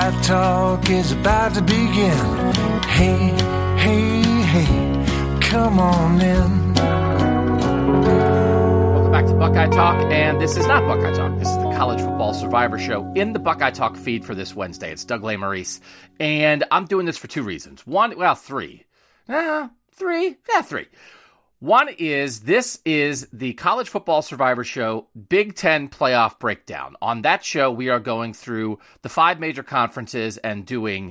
Buckeye Talk is about to begin. Hey, hey, hey, come on in. Welcome back to Buckeye Talk, and this is not Buckeye Talk. This is the College Football Survivor Show in the Buckeye Talk feed for this Wednesday. It's Doug Lesmerises, and I'm doing this for two reasons. Three. One is this is the College Football Survivor Show Big Ten playoff breakdown. On that show, we are going through the five major conferences and doing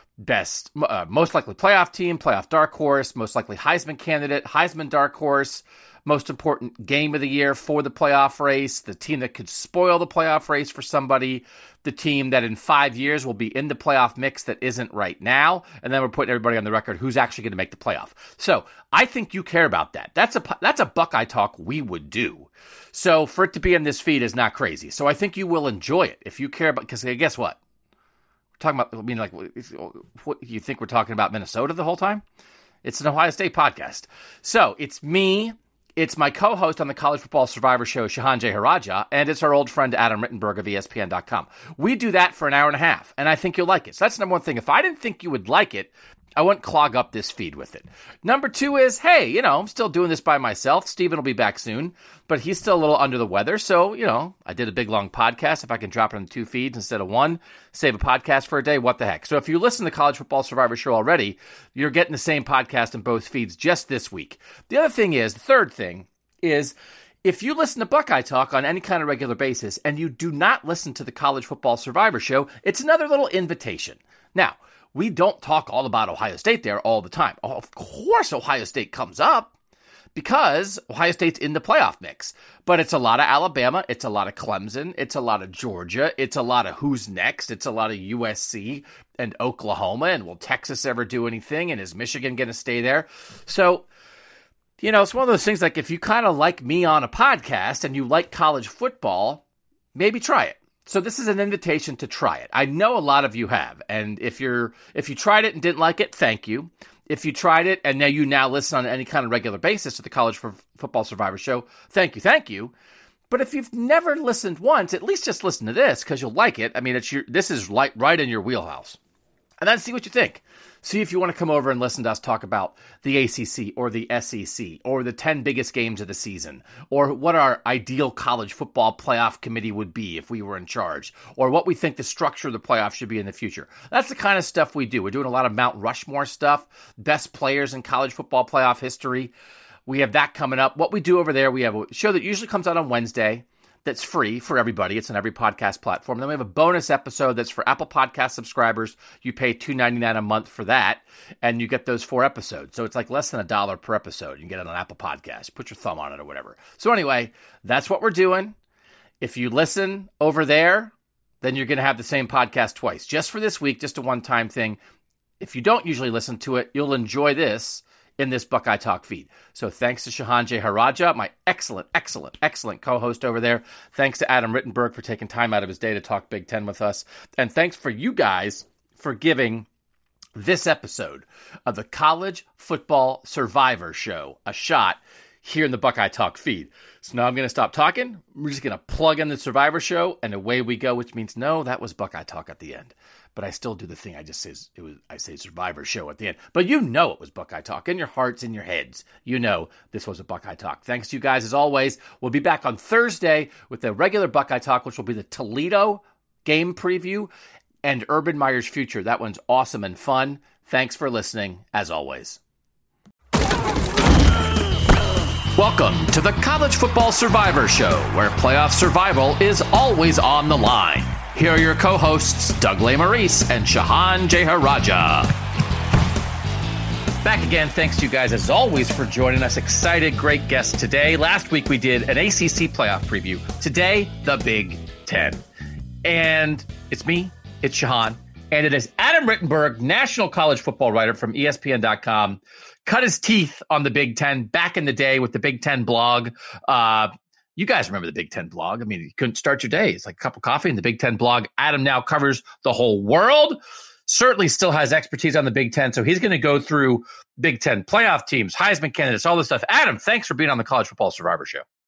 most likely playoff team, playoff dark horse, most likely Heisman candidate, Heisman dark horse, most important game of the year for the playoff race, the team that could spoil the playoff race for somebody, the team that in 5 years will be in the playoff mix that isn't right now, and then we're putting everybody on the record who's actually going to make the playoff. So I think you care about that. That's a Buckeye Talk we would do. So for it to be in this feed is not crazy. So I think you will enjoy it if you care about, because guess what? We're talking about, what, you think we're talking about Minnesota the whole time? It's an Ohio State podcast. So it's me. It's my co-host on the College Football Survivor Show, Shehan Jeyarajah, and it's our old friend Adam Rittenberg of ESPN.com. We do that for an hour and a half, and I think you'll like it. So that's number one thing. If I didn't think you would like it, I wouldn't clog up this feed with it. Number two is, hey, I'm still doing this by myself. Steven will be back soon, but he's still a little under the weather. So, I did a big, long podcast. If I can drop it in two feeds instead of one, save a podcast for a day, what the heck? So if you listen to the College Football Survivor Show already, you're getting the same podcast in both feeds just this week. The third thing is, if you listen to Buckeye Talk on any kind of regular basis and you do not listen to the College Football Survivor Show, it's another little invitation. Now, we don't talk all about Ohio State there all the time. Of course, Ohio State comes up because Ohio State's in the playoff mix. But it's a lot of Alabama. It's a lot of Clemson. It's a lot of Georgia. It's a lot of who's next. It's a lot of USC and Oklahoma. And will Texas ever do anything? And is Michigan going to stay there? So, it's one of those things like if you kind of like me on a podcast and you like college football, maybe try it. So this is an invitation to try it. I know a lot of you have. And if you tried it and didn't like it, thank you. If you tried it and you now listen on any kind of regular basis to the College Football Survivor Show, thank you. But if you've never listened once, at least just listen to this because you'll like it. I mean, this is right in your wheelhouse. And then see what you think. See if you want to come over and listen to us talk about the ACC or the SEC or the 10 biggest games of the season or what our ideal college football playoff committee would be if we were in charge or what we think the structure of the playoff should be in the future. That's the kind of stuff we do. We're doing a lot of Mount Rushmore stuff, best players in college football playoff history. We have that coming up. What we do over there, we have a show that usually comes out on Wednesday. That's free for everybody. It's on every podcast platform. Then we have a bonus episode that's for Apple Podcast subscribers. You pay $2.99 a month for that, and you get those 4 episodes. So it's like less than $1 per episode. You can get it on Apple Podcasts. Put your thumb on it or whatever. So anyway, that's what we're doing. If you listen over there, then you're going to have the same podcast twice. Just for this week, just a one-time thing. If you don't usually listen to it, you'll enjoy this in this Buckeye Talk feed. So thanks to Shehan Jeyarajah, my excellent co-host over there. Thanks to Adam Rittenberg for taking time out of his day to talk Big Ten with us. And thanks for you guys for giving this episode of the College Football Survivor Show a shot here in the Buckeye Talk feed. So now I'm going to stop talking. We're just going to plug in the Survivor Show and away we go, which means no, that was Buckeye Talk at the end. But I still do the thing I just says I say Survivor Show at the end. But it was Buckeye Talk in your hearts, in your heads. This was a Buckeye Talk. Thanks to you guys as always. We'll be back on Thursday with the regular Buckeye Talk, which will be the Toledo game preview and Urban Meyer's future. That one's awesome and fun. Thanks for listening, as always. Welcome to the College Football Survivor Show, where playoff survival is always on the line. Here are your co-hosts, Doug Lesmerises and Shehan Jeyarajah. Back again. Thanks to you guys, as always, for joining us. Excited, great guest today. Last week, we did an ACC playoff preview. Today, the Big Ten. And it's me, it's Shehan, and it is Adam Rittenberg, national college football writer from ESPN.com. Cut his teeth on the Big Ten back in the day with the Big Ten blog. You guys remember the Big Ten blog. I mean, you couldn't start your day. It's like a cup of coffee in the Big Ten blog. Adam now covers the whole world. Certainly still has expertise on the Big Ten. So he's going to go through Big Ten playoff teams, Heisman candidates, all this stuff. Adam, thanks for being on the College Football Survivor Show.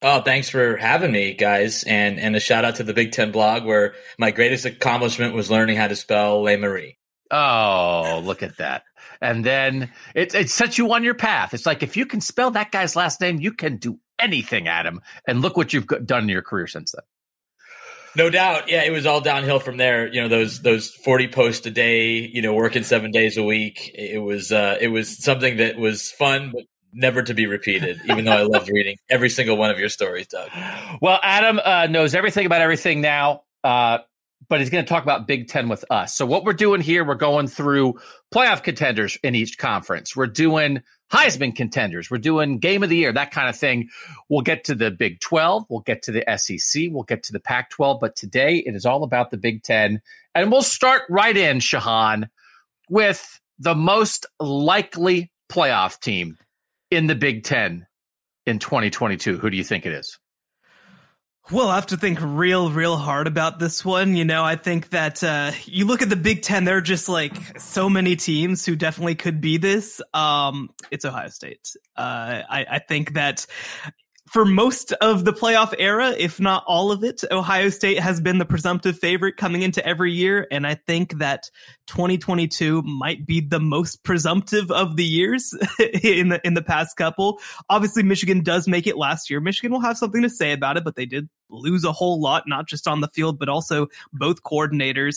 Oh, thanks for having me, guys. And a shout out to the Big Ten blog, where my greatest accomplishment was learning how to spell Le Marie. Oh, look at that. And then it sets you on your path. It's like, if you can spell that guy's last name, you can do anything, Adam. And look what you've done in your career since then. No doubt. Yeah, it was all downhill from there. Those 40 posts a day, working 7 days a week. It was something that was fun, but never to be repeated, even though I loved reading every single one of your stories, Doug. Well, Adam knows everything about everything now, but he's going to talk about Big Ten with us. So what we're doing here, we're going through playoff contenders in each conference. We're doing Heisman contenders. We're doing game of the year, that kind of thing. We'll get to the Big 12. We'll get to the SEC. We'll get to the Pac-12. But today it is all about the Big Ten. And we'll start right in, Shahan, with the most likely playoff team in the Big Ten in 2022. Who do you think it is? We'll have to think real hard about this one. I think that you look at the Big Ten, there are just like so many teams who definitely could be this. It's Ohio State. I think that for most of the playoff era, if not all of it, Ohio State has been the presumptive favorite coming into every year. And I think that 2022 might be the most presumptive of the years in the past couple. Obviously, Michigan does make it last year. Michigan will have something to say about it, but they did lose a whole lot, not just on the field, but also both coordinators.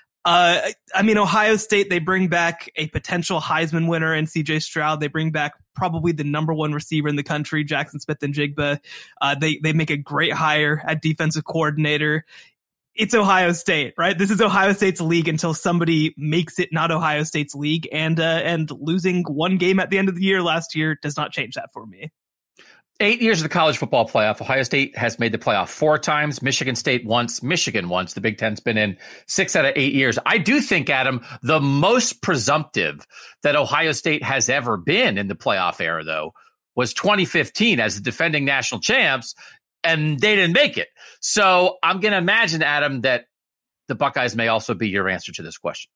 Ohio State, they bring back a potential Heisman winner in CJ Stroud. They bring back probably the number one receiver in the country, Jackson Smith-Njigba. They make a great hire at defensive coordinator. It's Ohio State, right? This is Ohio State's league until somebody makes it not Ohio State's league. And losing one game at the end of the year last year does not change that for me. 8 years of the college football playoff. Ohio State has made the playoff 4 times. Michigan State once. Michigan once. The Big Ten's been in 6 out of 8 years. I do think, Adam, the most presumptive that Ohio State has ever been in the playoff era, though, was 2015 as the defending national champs, and they didn't make it. So I'm going to imagine, Adam, that the Buckeyes may also be your answer to this question.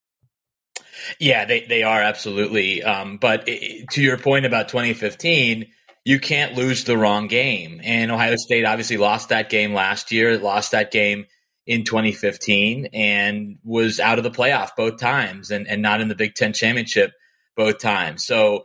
Yeah, they are, absolutely. But to your point about 2015, you can't lose the wrong game. And Ohio State obviously lost that game last year, lost that game in 2015, and was out of the playoff both times and not in the Big Ten championship both times. So,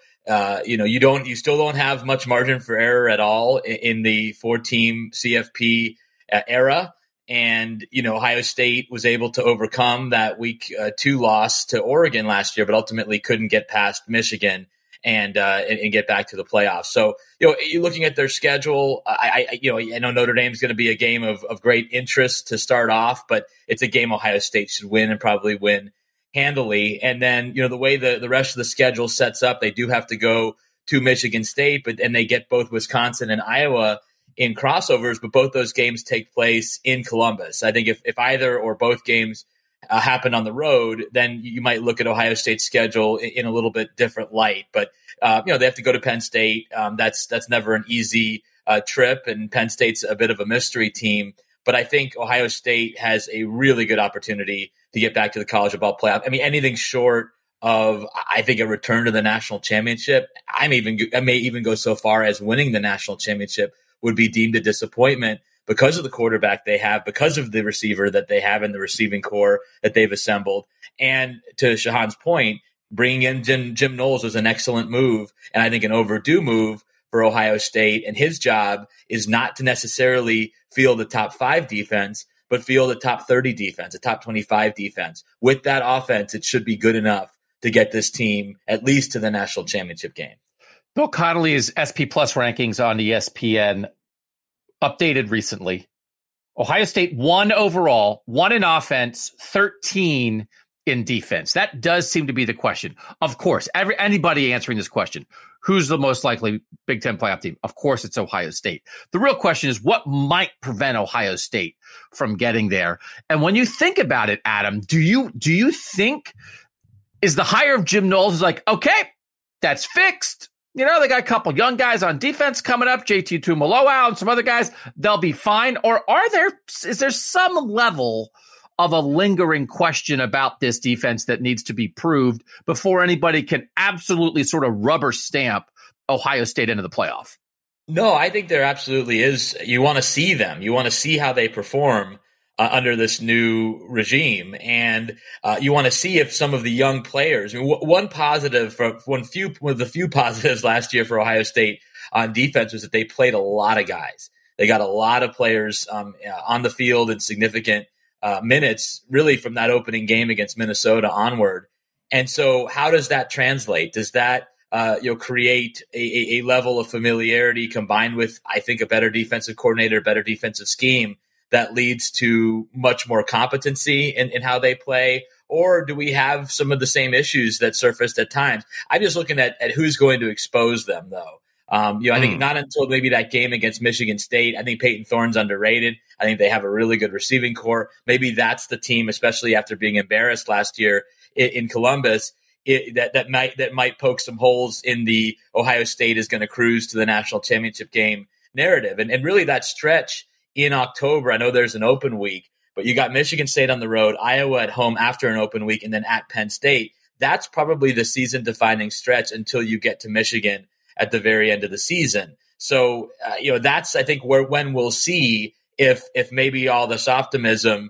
you still don't have much margin for error at all in the 4-team CFP era. And, Ohio State was able to overcome that week 2 loss to Oregon last year, but ultimately couldn't get past Michigan and get back to the playoffs. So, you're looking at their schedule. I know Notre Dame is going to be a game of great interest to start off, but it's a game Ohio State should win and probably win handily. And then, the way the rest of the schedule sets up, they do have to go to Michigan State, and they get both Wisconsin and Iowa in crossovers, but both those games take place in Columbus. I think if either or both games happen on the road, then you might look at Ohio State's schedule in a little bit different light. But they have to go to Penn State. That's never an easy trip, and Penn State's a bit of a mystery team. But I think Ohio State has a really good opportunity to get back to the college football playoff. I mean, anything short of, I think, a return to the national championship, I may even go so far as winning the national championship would be deemed a disappointment, because of the quarterback they have, because of the receiver that they have in the receiving core that they've assembled. And to Shahan's point, bringing in Jim Knowles was an excellent move, and I think an overdue move for Ohio State. And his job is not to necessarily field the top 5 defense, but field a top 30 defense, a top 25 defense. With that offense, it should be good enough to get this team at least to the national championship game. Bill Connolly's SP Plus rankings on ESPN updated recently. Ohio State 1 overall, 1 in offense, 13 in defense. That does seem to be the question. Of course, anybody answering this question, who's the most likely Big Ten playoff team? Of course, it's Ohio State. The real question is, what might prevent Ohio State from getting there? And when you think about it, Adam, do you think, is the hire of Jim Knowles like, okay, that's fixed? They got a couple young guys on defense coming up, JT Tuimoloau and some other guys. They'll be fine. Or is there some level of a lingering question about this defense that needs to be proved before anybody can absolutely sort of rubber stamp Ohio State into the playoff? No, I think there absolutely is. You want to see them. You want to see how they perform under this new regime, and you want to see if some of the young players. I mean, one positive, one of the few positives last year for Ohio State on defense was that they played a lot of guys. They got a lot of players on the field in significant minutes, really from that opening game against Minnesota onward. And so, how does that translate? Does that create a level of familiarity combined with, I think, a better defensive coordinator, better defensive scheme that leads to much more competency in how they play? Or do we have some of the same issues that surfaced at times? I'm just looking at who's going to expose them, though. I think not until maybe that game against Michigan State. I think Peyton Thorne's underrated. I think they have a really good receiving core. Maybe that's the team, especially after being embarrassed last year in Columbus, that might poke some holes in the Ohio State is going to cruise to the national championship game narrative. And really that stretch in October, I know there's an open week, but you got Michigan State on the road, Iowa at home after an open week, and then at Penn State. That's probably the season-defining stretch until you get to Michigan at the very end of the season. So, that's, I think, when we'll see if maybe all this optimism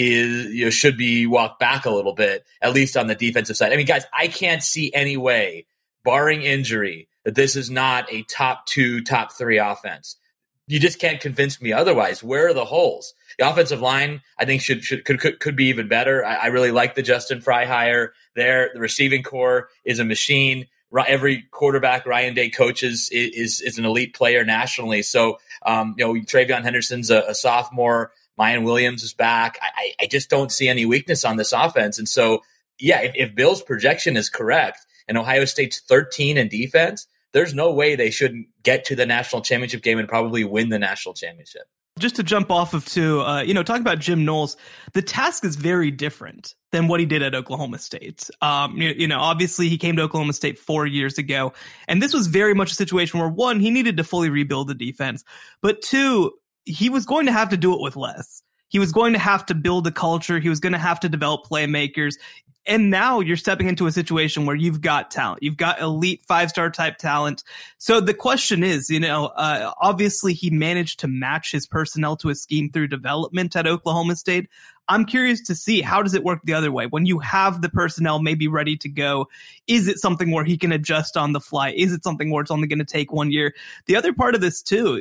is should be walked back a little bit, at least on the defensive side. I mean, guys, I can't see any way, barring injury, that this is not a top 2, top 3 offense. You just can't convince me otherwise. Where are the holes? The offensive line, I think, could be even better. I really like the Justin Fry hire there. The receiving core is a machine. Every quarterback Ryan Day coaches is an elite player nationally. So, TreVeyon Henderson's a sophomore. Mayan Williams is back. I just don't see any weakness on this offense. And so, if Bill's projection is correct and Ohio State's 13 in defense, there's no way they shouldn't get to the national championship game and probably win the national championship. Just to jump off of talking about Jim Knowles, the task is very different than what he did at Oklahoma State. Obviously he came to Oklahoma State 4 years ago, and this was very much a situation where, one, he needed to fully rebuild the defense, but two, he was going to have to do it with less. He was going to have to build a culture. He was going to have to develop playmakers. And now you're stepping into a situation where you've got talent. You've got elite 5-star type talent. So the question is, obviously he managed to match his personnel to his scheme through development at Oklahoma State. I'm curious to see, how does it work the other way? When you have the personnel maybe ready to go, is it something where he can adjust on the fly? Is it something where it's only going to take 1 year? The other part of this too,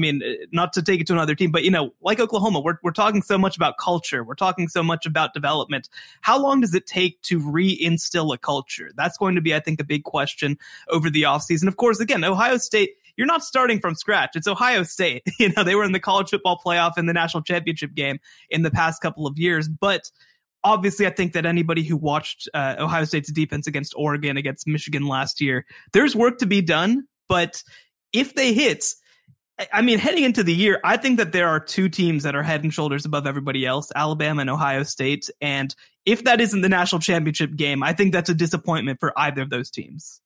not to take it to another team, but like Oklahoma, we're talking so much about culture. We're talking so much about development. How long does it take to reinstill a culture? That's going to be, I think, a big question over the offseason. Of course, again, Ohio State, you're not starting from scratch. It's Ohio State. They were in the college football playoff in the national championship game in the past couple of years. But obviously, I think that anybody who watched Ohio State's defense against Oregon, against Michigan last year, there's work to be done. But if they hit, heading into the year, I think that there are two teams that are head and shoulders above everybody else, Alabama and Ohio State. And if that isn't the national championship game, I think that's a disappointment for either of those teams.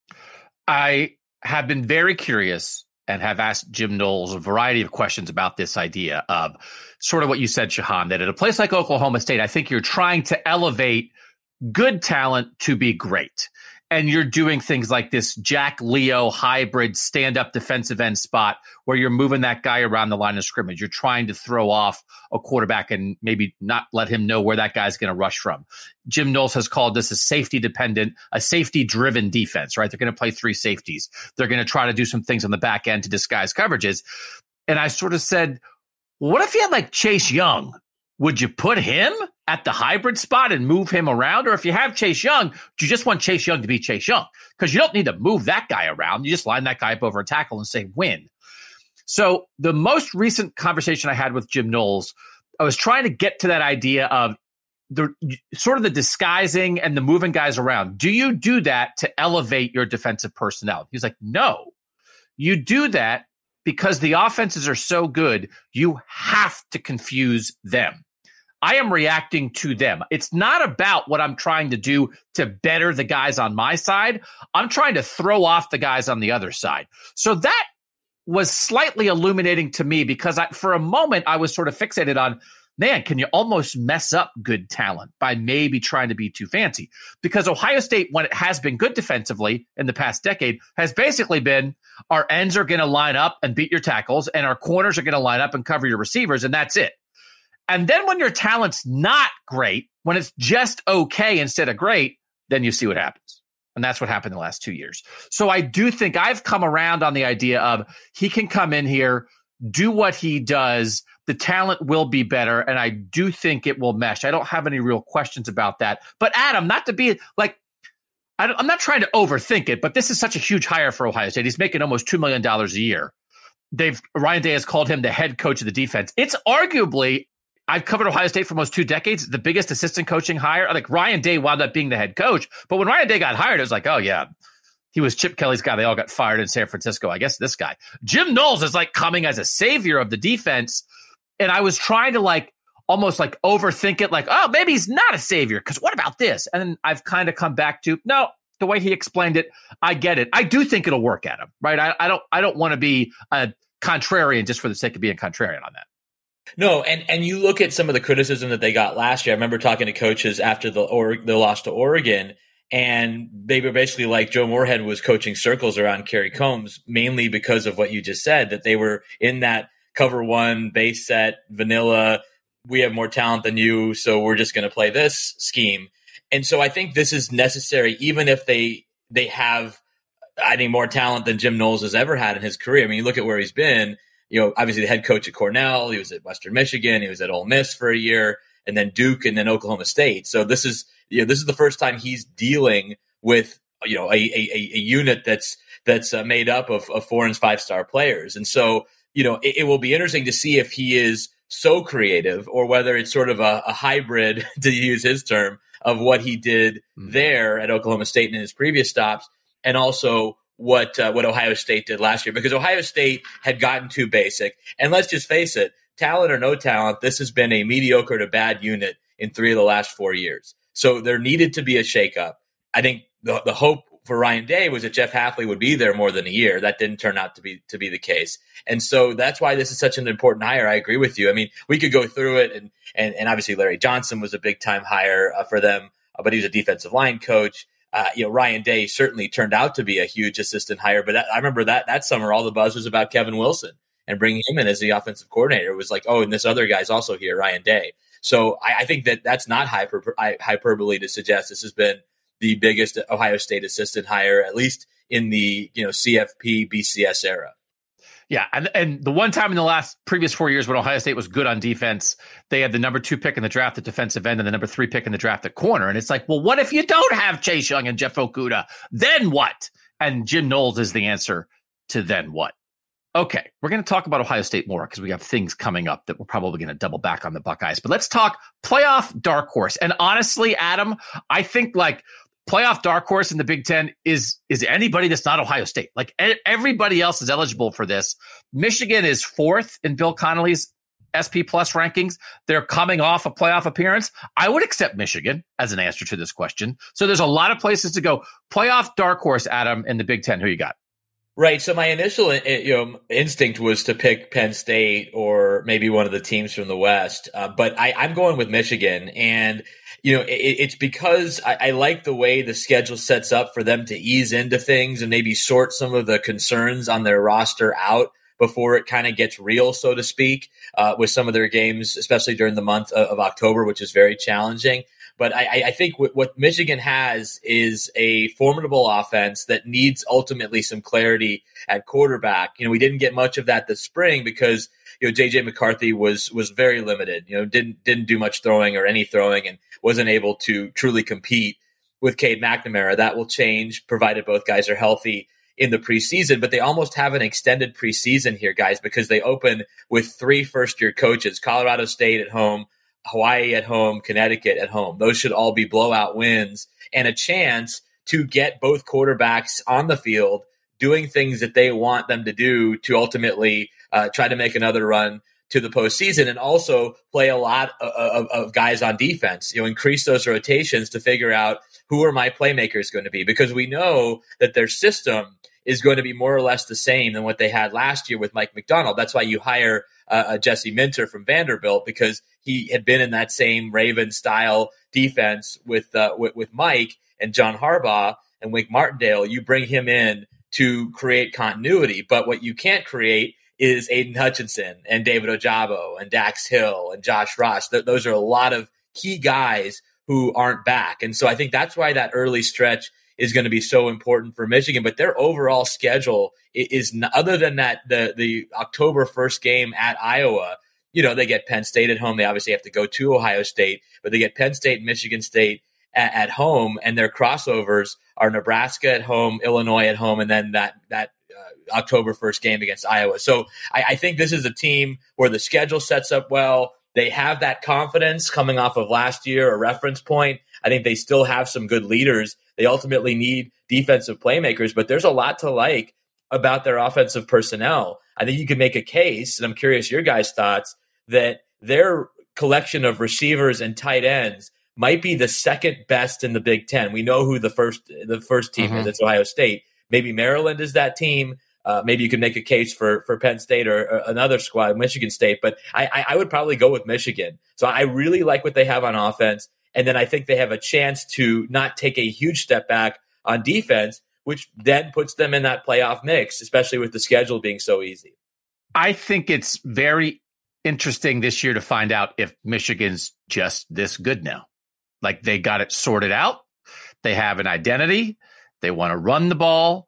I have been very curious and have asked Jim Knowles a variety of questions about this idea of sort of what you said, Shahan, that at a place like Oklahoma State, I think you're trying to elevate good talent to be great. And you're doing things like this Jack Leo hybrid stand-up defensive end spot where you're moving that guy around the line of scrimmage. You're trying to throw off a quarterback and maybe not let him know where that guy's going to rush from. Jim Knowles has called this a safety-dependent, a safety-driven defense, right? They're going to play 3 safeties. They're going to try to do some things on the back end to disguise coverages. And I sort of said, what if you had like Chase Young? Would you put him at the hybrid spot and move him around? Or if you have Chase Young, do you just want Chase Young to be Chase Young? Because you don't need to move that guy around. You just line that guy up over a tackle and say, win. So the most recent conversation I had with Jim Knowles, I was trying to get to that idea of the sort of the disguising and the moving guys around. Do you do that to elevate your defensive personnel? He's like, no. You do that because the offenses are so good, you have to confuse them. I am reacting to them. It's not about what I'm trying to do to better the guys on my side. I'm trying to throw off the guys on the other side. So that was slightly illuminating to me because for a moment I was sort of fixated on, man, can you almost mess up good talent by maybe trying to be too fancy? Because Ohio State, when it has been good defensively in the past decade, has basically been, Our ends are going to line up and beat your tackles, and our corners are going to line up and cover your receivers, and that's it. And then when your talent's not great, when it's just okay instead of great, then you see what happens. And that's what happened in the last 2 years. So I do think I've come around on the idea of he can come in here, do what he does. The talent will be better, and I do think it will mesh. I don't have any real questions about that. But Adam, not to be like, I'm not trying to overthink it, but this is such a huge hire for Ohio State. He's making almost $2 million a year. Ryan Day has called him the head coach of the defense. It's arguably, I've covered Ohio State for almost 2 decades, the biggest assistant coaching hire. Like Ryan Day wound up being the head coach. But when Ryan Day got hired, it was like, oh, yeah, he was Chip Kelly's guy. They all got fired in San Francisco. I guess this guy. Jim Knowles is like coming as a savior of the defense. And I was trying to like almost like overthink it, like, oh, maybe he's not a savior because what about this? And then I've kind of come back to, no, the way he explained it, I get it. I do think it'll work at him, right? I don't want to be a contrarian just for the sake of being contrarian on that. No, and you look at some of the criticism that they got last year. I remember talking to coaches after the loss to Oregon, and they were basically like Joe Moorhead was coaching circles around Kerry Combs, mainly because of what you just said, that they were in that cover one, base set, vanilla, we have more talent than you, so we're just going to play this scheme. And so I think this is necessary, even if they have, I think, more talent than Jim Knowles has ever had in his career. I mean, you look at where he's been, obviously the head coach at Cornell, he was at Western Michigan, he was at Ole Miss for a year, and then Duke, and then Oklahoma State. So this is the first time he's dealing with, a unit that's made up of 4- and 5-star players. And so, it will be interesting to see if he is so creative or whether it's sort of a hybrid, to use his term, of what he did there at Oklahoma State and in his previous stops, and also what Ohio State did last year, because Ohio State had gotten too basic. And let's just face it, talent or no talent, this has been a mediocre to bad unit in 3 of the last 4 years. So there needed to be a shakeup. I think the hope for Ryan Day was that Jeff Hafley would be there more than a year. That didn't turn out to be the case. And so that's why this is such an important hire. I agree with you. I mean, we could go through it, and obviously Larry Johnson was a big time hire for them, but he was a defensive line coach. Ryan Day certainly turned out to be a huge assistant hire, but I remember that summer, all the buzz was about Kevin Wilson and bringing him in as the offensive coordinator. It was like, oh, and this other guy's also here, Ryan Day. So I think that's not hyperbole to suggest this has been the biggest Ohio State assistant hire, at least in the CFP BCS era. Yeah, and the one time in the previous 4 years when Ohio State was good on defense, they had the number 2 pick in the draft at defensive end and the number 3 pick in the draft at corner. And it's like, well, what if you don't have Chase Young and Jeff Okudah? Then what? And Jim Knowles is the answer to then what. Okay, we're going to talk about Ohio State more because we have things coming up that we're probably going to double back on the Buckeyes. But let's talk playoff dark horse. And honestly, Adam, I think like playoff dark horse in the Big Ten is anybody that's not Ohio State. Like everybody else is eligible for this. Michigan is 4th in Bill Connolly's SP Plus rankings. They're coming off a playoff appearance. I would accept Michigan as an answer to this question. So there's a lot of places to go. Playoff dark horse, Adam, in the Big Ten. Who you got? Right. So my initial instinct was to pick Penn State or maybe one of the teams from the West. But I'm going with Michigan. And, it's because I like the way the schedule sets up for them to ease into things and maybe sort some of the concerns on their roster out before it kind of gets real, so to speak, with some of their games, especially during the month of October, which is very challenging. But I think what Michigan has is a formidable offense that needs ultimately some clarity at quarterback. We didn't get much of that this spring because JJ McCarthy was very limited. Didn't do much throwing or any throwing, and wasn't able to truly compete with Cade McNamara. That will change provided both guys are healthy in the preseason. But they almost have an extended preseason here, guys, because they open with 3 first-year coaches: Colorado State at home, Hawaii at home, Connecticut at home. Those should all be blowout wins and a chance to get both quarterbacks on the field doing things that they want them to do to ultimately try to make another run to the postseason, and also play a lot of guys on defense, increase those rotations to figure out who are my playmakers going to be, because we know that their system is going to be more or less the same than what they had last year with Mike McDonald. That's why you hire Jesse Minter from Vanderbilt, because he had been in that same Raven style defense with Mike and John Harbaugh and Wink Martindale. You bring him in to create continuity. But what you can't create is Aiden Hutchinson and David Ojabo and Dax Hill and Josh Ross. Those are a lot of key guys who aren't back. And so I think that's why that early stretch is going to be so important for Michigan. But their overall schedule is, other than that, the October 1st game at Iowa, they get Penn State at home. They obviously have to go to Ohio State, but they get Penn State and Michigan State at home, and their crossovers are Nebraska at home, Illinois at home, and then that October 1st game against Iowa. So I think this is a team where the schedule sets up well. They have that confidence coming off of last year, a reference point. I think they still have some good leaders. They ultimately need defensive playmakers, but there's a lot to like about their offensive personnel. I think you could make a case, and I'm curious your guys' thoughts, that their collection of receivers and tight ends might be the second best in the Big Ten. We know who the first team is. It's Ohio State. Maybe Maryland is that team. Maybe you could make a case for Penn State or another squad, Michigan State. But I would probably go with Michigan. So I really like what they have on offense. And then I think they have a chance to not take a huge step back on defense, which then puts them in that playoff mix, especially with the schedule being so easy. I think it's very interesting this year to find out if Michigan's just this good now. Like, they got it sorted out. They have an identity. They want to run the ball.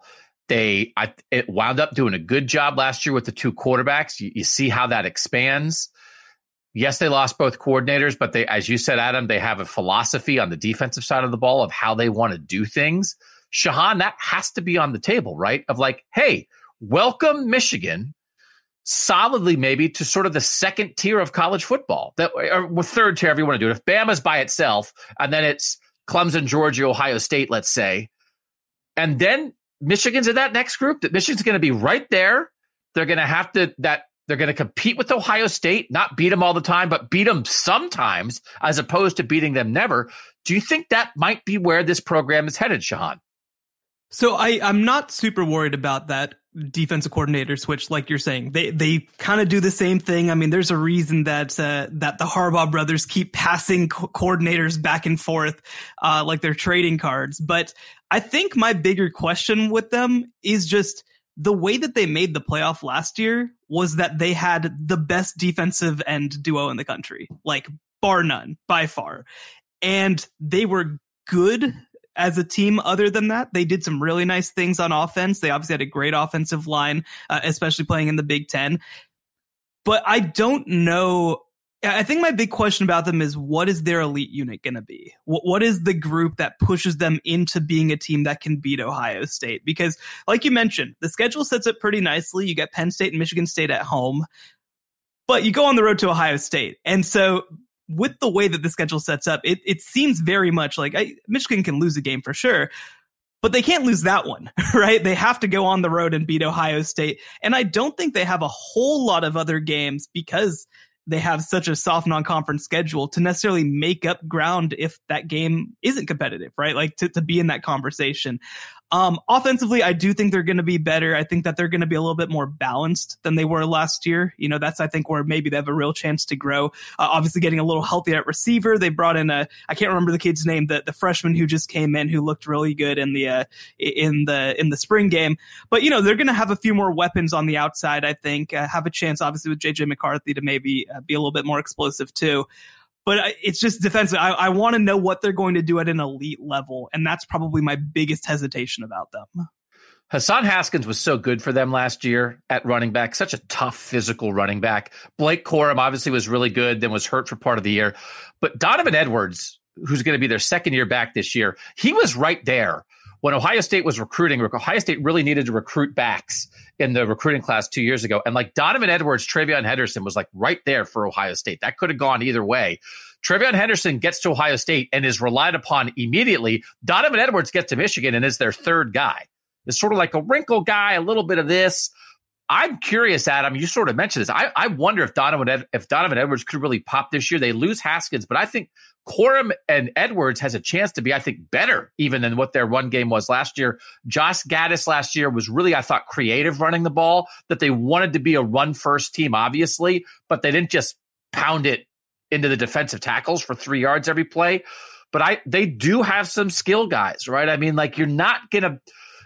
It wound up doing a good job last year with the two quarterbacks. You see how that expands. Yes, they lost both coordinators, but they, as you said, Adam, they have a philosophy on the defensive side of the ball of how they want to do things. Shahan, that has to be on the table, right? Of like, hey, welcome Michigan solidly maybe to sort of the second tier of college football, or third tier, if you want to do it. If Bama's by itself, and then it's Clemson, Georgia, Ohio State, let's say, and then Michigan's in that next group, that Michigan's going to be right there. They're going to have to, they're going to compete with Ohio State, not beat them all the time, but beat them sometimes as opposed to beating them never. Do you think that might be where this program is headed, Shahan? So I'm not super worried about that defensive coordinator switch, like you're saying. They kind of do the same thing. I mean, there's a reason that the Harbaugh brothers keep passing coordinators back and forth, like they're trading cards. But I think my bigger question with them is just the way that they made the playoff last year was that they had the best defensive end duo in the country, like bar none, by far. And they were good as a team. Other than that, they did some really nice things on offense. They obviously had a great offensive line, especially playing in the Big Ten. But I don't know. I think my big question about them is, what is their elite unit going to be? What is the group that pushes them into being a team that can beat Ohio State? Because like you mentioned, the schedule sets up pretty nicely. You get Penn State and Michigan State at home, but you go on the road to Ohio State. And so with the way that the schedule sets up, it seems very much like Michigan can lose a game for sure, but they can't lose that one, right? They have to go on the road and beat Ohio State. And I don't think they have a whole lot of other games, because they have such a soft non-conference schedule, to necessarily make up ground if that game isn't competitive, right? Like to be in that conversation. Offensively, I do think they're going to be better. I think that they're going to be a little bit more balanced than they were last year. That's, I think, where maybe they have a real chance to grow. Obviously getting a little healthier at receiver. They brought in I can't remember the kid's name, the freshman who just came in, who looked really good in the spring game. But, they're going to have a few more weapons on the outside, I think. Have a chance, obviously, with JJ McCarthy to maybe be a little bit more explosive too. But it's just defensive. I want to know what they're going to do at an elite level, and that's probably my biggest hesitation about them. Hassan Haskins was so good for them last year at running back, such a tough physical running back. Blake Corum obviously was really good, then was hurt for part of the year. But Donovan Edwards, who's going to be their second year back this year, he was right there. When Ohio State was recruiting, Ohio State really needed to recruit backs in the recruiting class 2 years ago. And like Donovan Edwards, TreVeyon Henderson was like right there for Ohio State. That could have gone either way. TreVeyon Henderson gets to Ohio State and is relied upon immediately. Donovan Edwards gets to Michigan and is their third guy. It's sort of like a wrinkle guy, a little bit of this. I'm curious, Adam, you sort of mentioned this. I wonder if Donovan Edwards could really pop this year. They lose Haskins, but I think Corum and Edwards has a chance to be, I think, better even than what their run game was last year. Josh Gaddis last year was really, I thought, creative running the ball, that they wanted to be a run-first team, obviously, but they didn't just pound it into the defensive tackles for 3 yards every play. But they do have some skill guys, right? I mean, like, you're not going to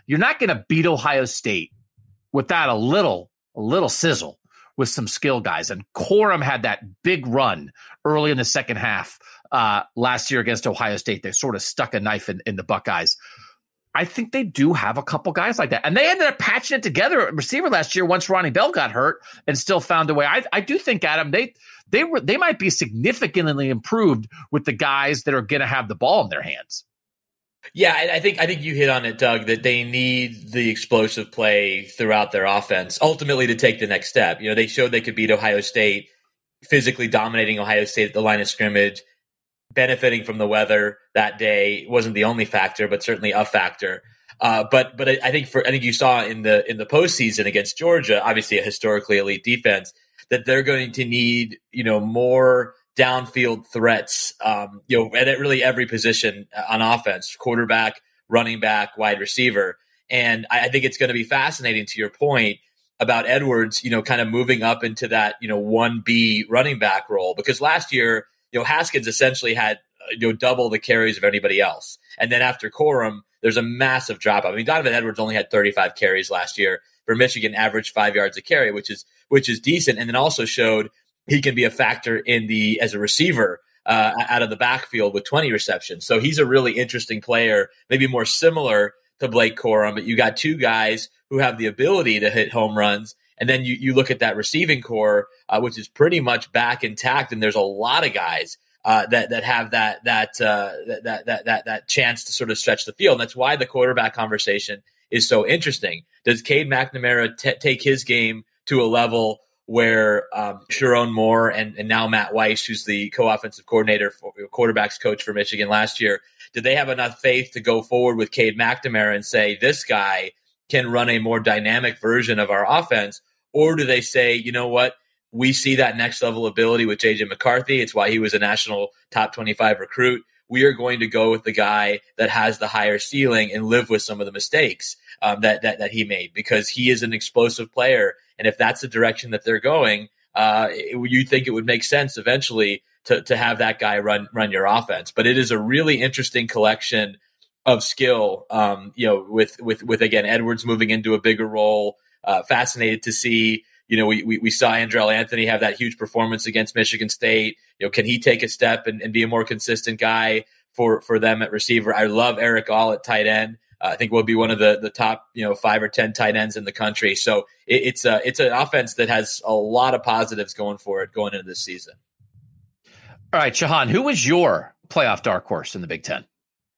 you're not going to beat Ohio State without a little sizzle with some skill guys. And Corum had that big run early in the second half last year against Ohio State. They sort of stuck a knife in the Buckeyes. I think they do have a couple guys like that. And they ended up patching it together at receiver last year once Ronnie Bell got hurt and still found a way. I do think, Adam, they might be significantly improved with the guys that are going to have the ball in their hands. Yeah, I think you hit on it, Doug, that they need the explosive play throughout their offense ultimately to take the next step. You know, they showed they could beat Ohio State, physically dominating Ohio State at the line of scrimmage, benefiting from the weather that day. It wasn't the only factor, but certainly a factor. But I think you saw in the postseason against Georgia, obviously a historically elite defense, that they're going to need, more downfield threats, at really every position on offense: quarterback, running back, wide receiver. And I think it's going to be fascinating, to your point about Edwards, kind of moving up into that, 1B running back role, because last year, Haskins essentially had, double the carries of anybody else. And then after Corum, there's a massive drop off. I mean, Donovan Edwards only had 35 carries last year. For Michigan, averaged 5 yards a carry, which is decent. And then also showed he can be a factor as a receiver out of the backfield with 20 receptions. So he's a really interesting player, maybe more similar to Blake Corum, but you got two guys who have the ability to hit home runs. And then you look at that receiving core, which is pretty much back intact. And there's a lot of guys that have that chance to sort of stretch the field. And that's why the quarterback conversation is so interesting. Does Cade McNamara take his game to a level where Sharon Moore and now Matt Weiss, who's the co-offensive coordinator, quarterbacks coach for Michigan last year, did they have enough faith to go forward with Cade McNamara and say, this guy can run a more dynamic version of our offense? Or do they say, you know what, we see that next level ability with J.J. McCarthy. It's why he was a national top 25 recruit. We are going to go with the guy that has the higher ceiling and live with some of the mistakes that he made, because he is an explosive player. And if that's the direction that they're going, you think it would make sense eventually to have that guy run your offense. But it is a really interesting collection of skill, with again, Edwards moving into a bigger role. Fascinated to see, we saw Andrell Anthony have that huge performance against Michigan State. Can he take a step and be a more consistent guy for them at receiver? I love Eric All at tight end. I think will be one of the top 5 or 10 tight ends in the country. So it's an offense that has a lot of positives going for it going into this season. All right, Shahan, who was your playoff dark horse in the Big Ten?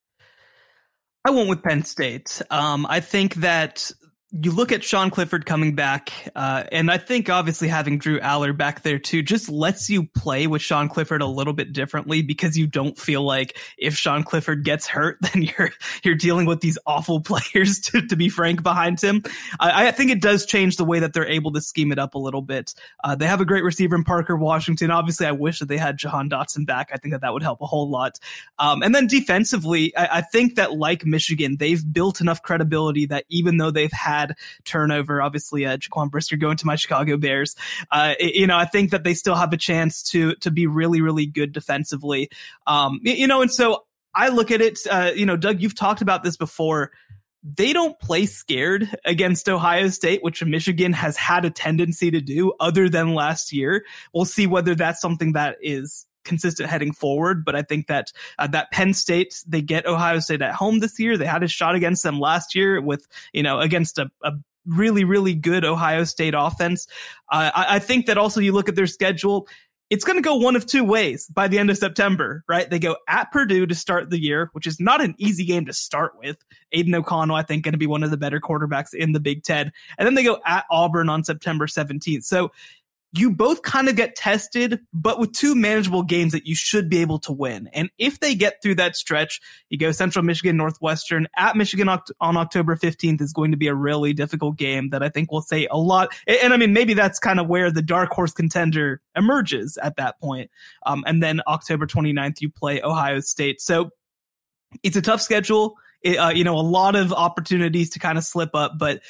I went with Penn State. I think that you look at Sean Clifford coming back, and I think obviously having Drew Aller back there too just lets you play with Sean Clifford a little bit differently, because you don't feel like if Sean Clifford gets hurt, then you're dealing with these awful players, to be frank, behind him. I think it does change the way that they're able to scheme it up a little bit. They have a great receiver in Parker Washington. Obviously, I wish that they had Jahan Dotson back. I think that would help a whole lot. And then defensively, I think that, like Michigan, they've built enough credibility that even though they've had turnover, obviously Jaquan Brisker going to my Chicago Bears, I think that they still have a chance to be really, really good defensively. And so I look at it, Doug, you've talked about this before. They don't play scared against Ohio State, which Michigan has had a tendency to do other than last year. We'll see whether that's something that is consistent heading forward, but I think that that Penn State, they get Ohio State at home this year. They had a shot against them last year with, against a really, really good Ohio State offense. I think that also you look at their schedule, it's going to go one of two ways by the end of September, right? They go at Purdue to start the year, which is not an easy game to start with. Aiden O'Connell, I think, going to be one of the better quarterbacks in the Big Ten. And then they go at Auburn on September 17th. So you both kind of get tested, but with two manageable games that you should be able to win. And if they get through that stretch, you go Central Michigan, Northwestern. At Michigan on October 15th is going to be a really difficult game that I think will say a lot. And I mean, maybe that's kind of where the dark horse contender emerges at that point. And then October 29th, you play Ohio State. So it's a tough schedule. A lot of opportunities to kind of slip up, but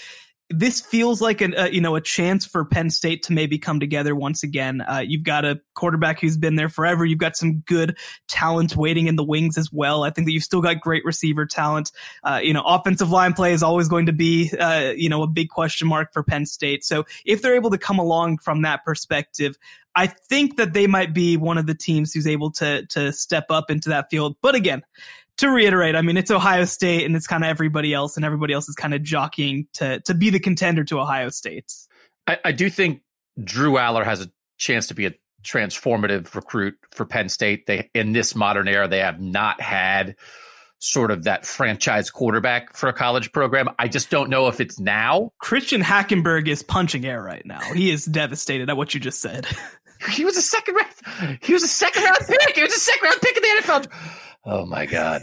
this feels like a chance for Penn State to maybe come together once again. You've got a quarterback who's been there forever. You've got some good talent waiting in the wings as well. I think that you've still got great receiver talent. Offensive line play is always going to be, a big question mark for Penn State. So if they're able to come along from that perspective, I think that they might be one of the teams who's able to step up into that field. But again, to reiterate, I mean, it's Ohio State and it's kind of everybody else, and everybody else is kind of jockeying to be the contender to Ohio State. I do think Drew Aller has a chance to be a transformative recruit for Penn State. In this modern era, they have not had sort of that franchise quarterback for a college program. I just don't know if it's now. Christian Hackenberg is punching air right now. He is devastated at what you just said. He was a second round pick. He was a second round pick in the NFL. Oh my God.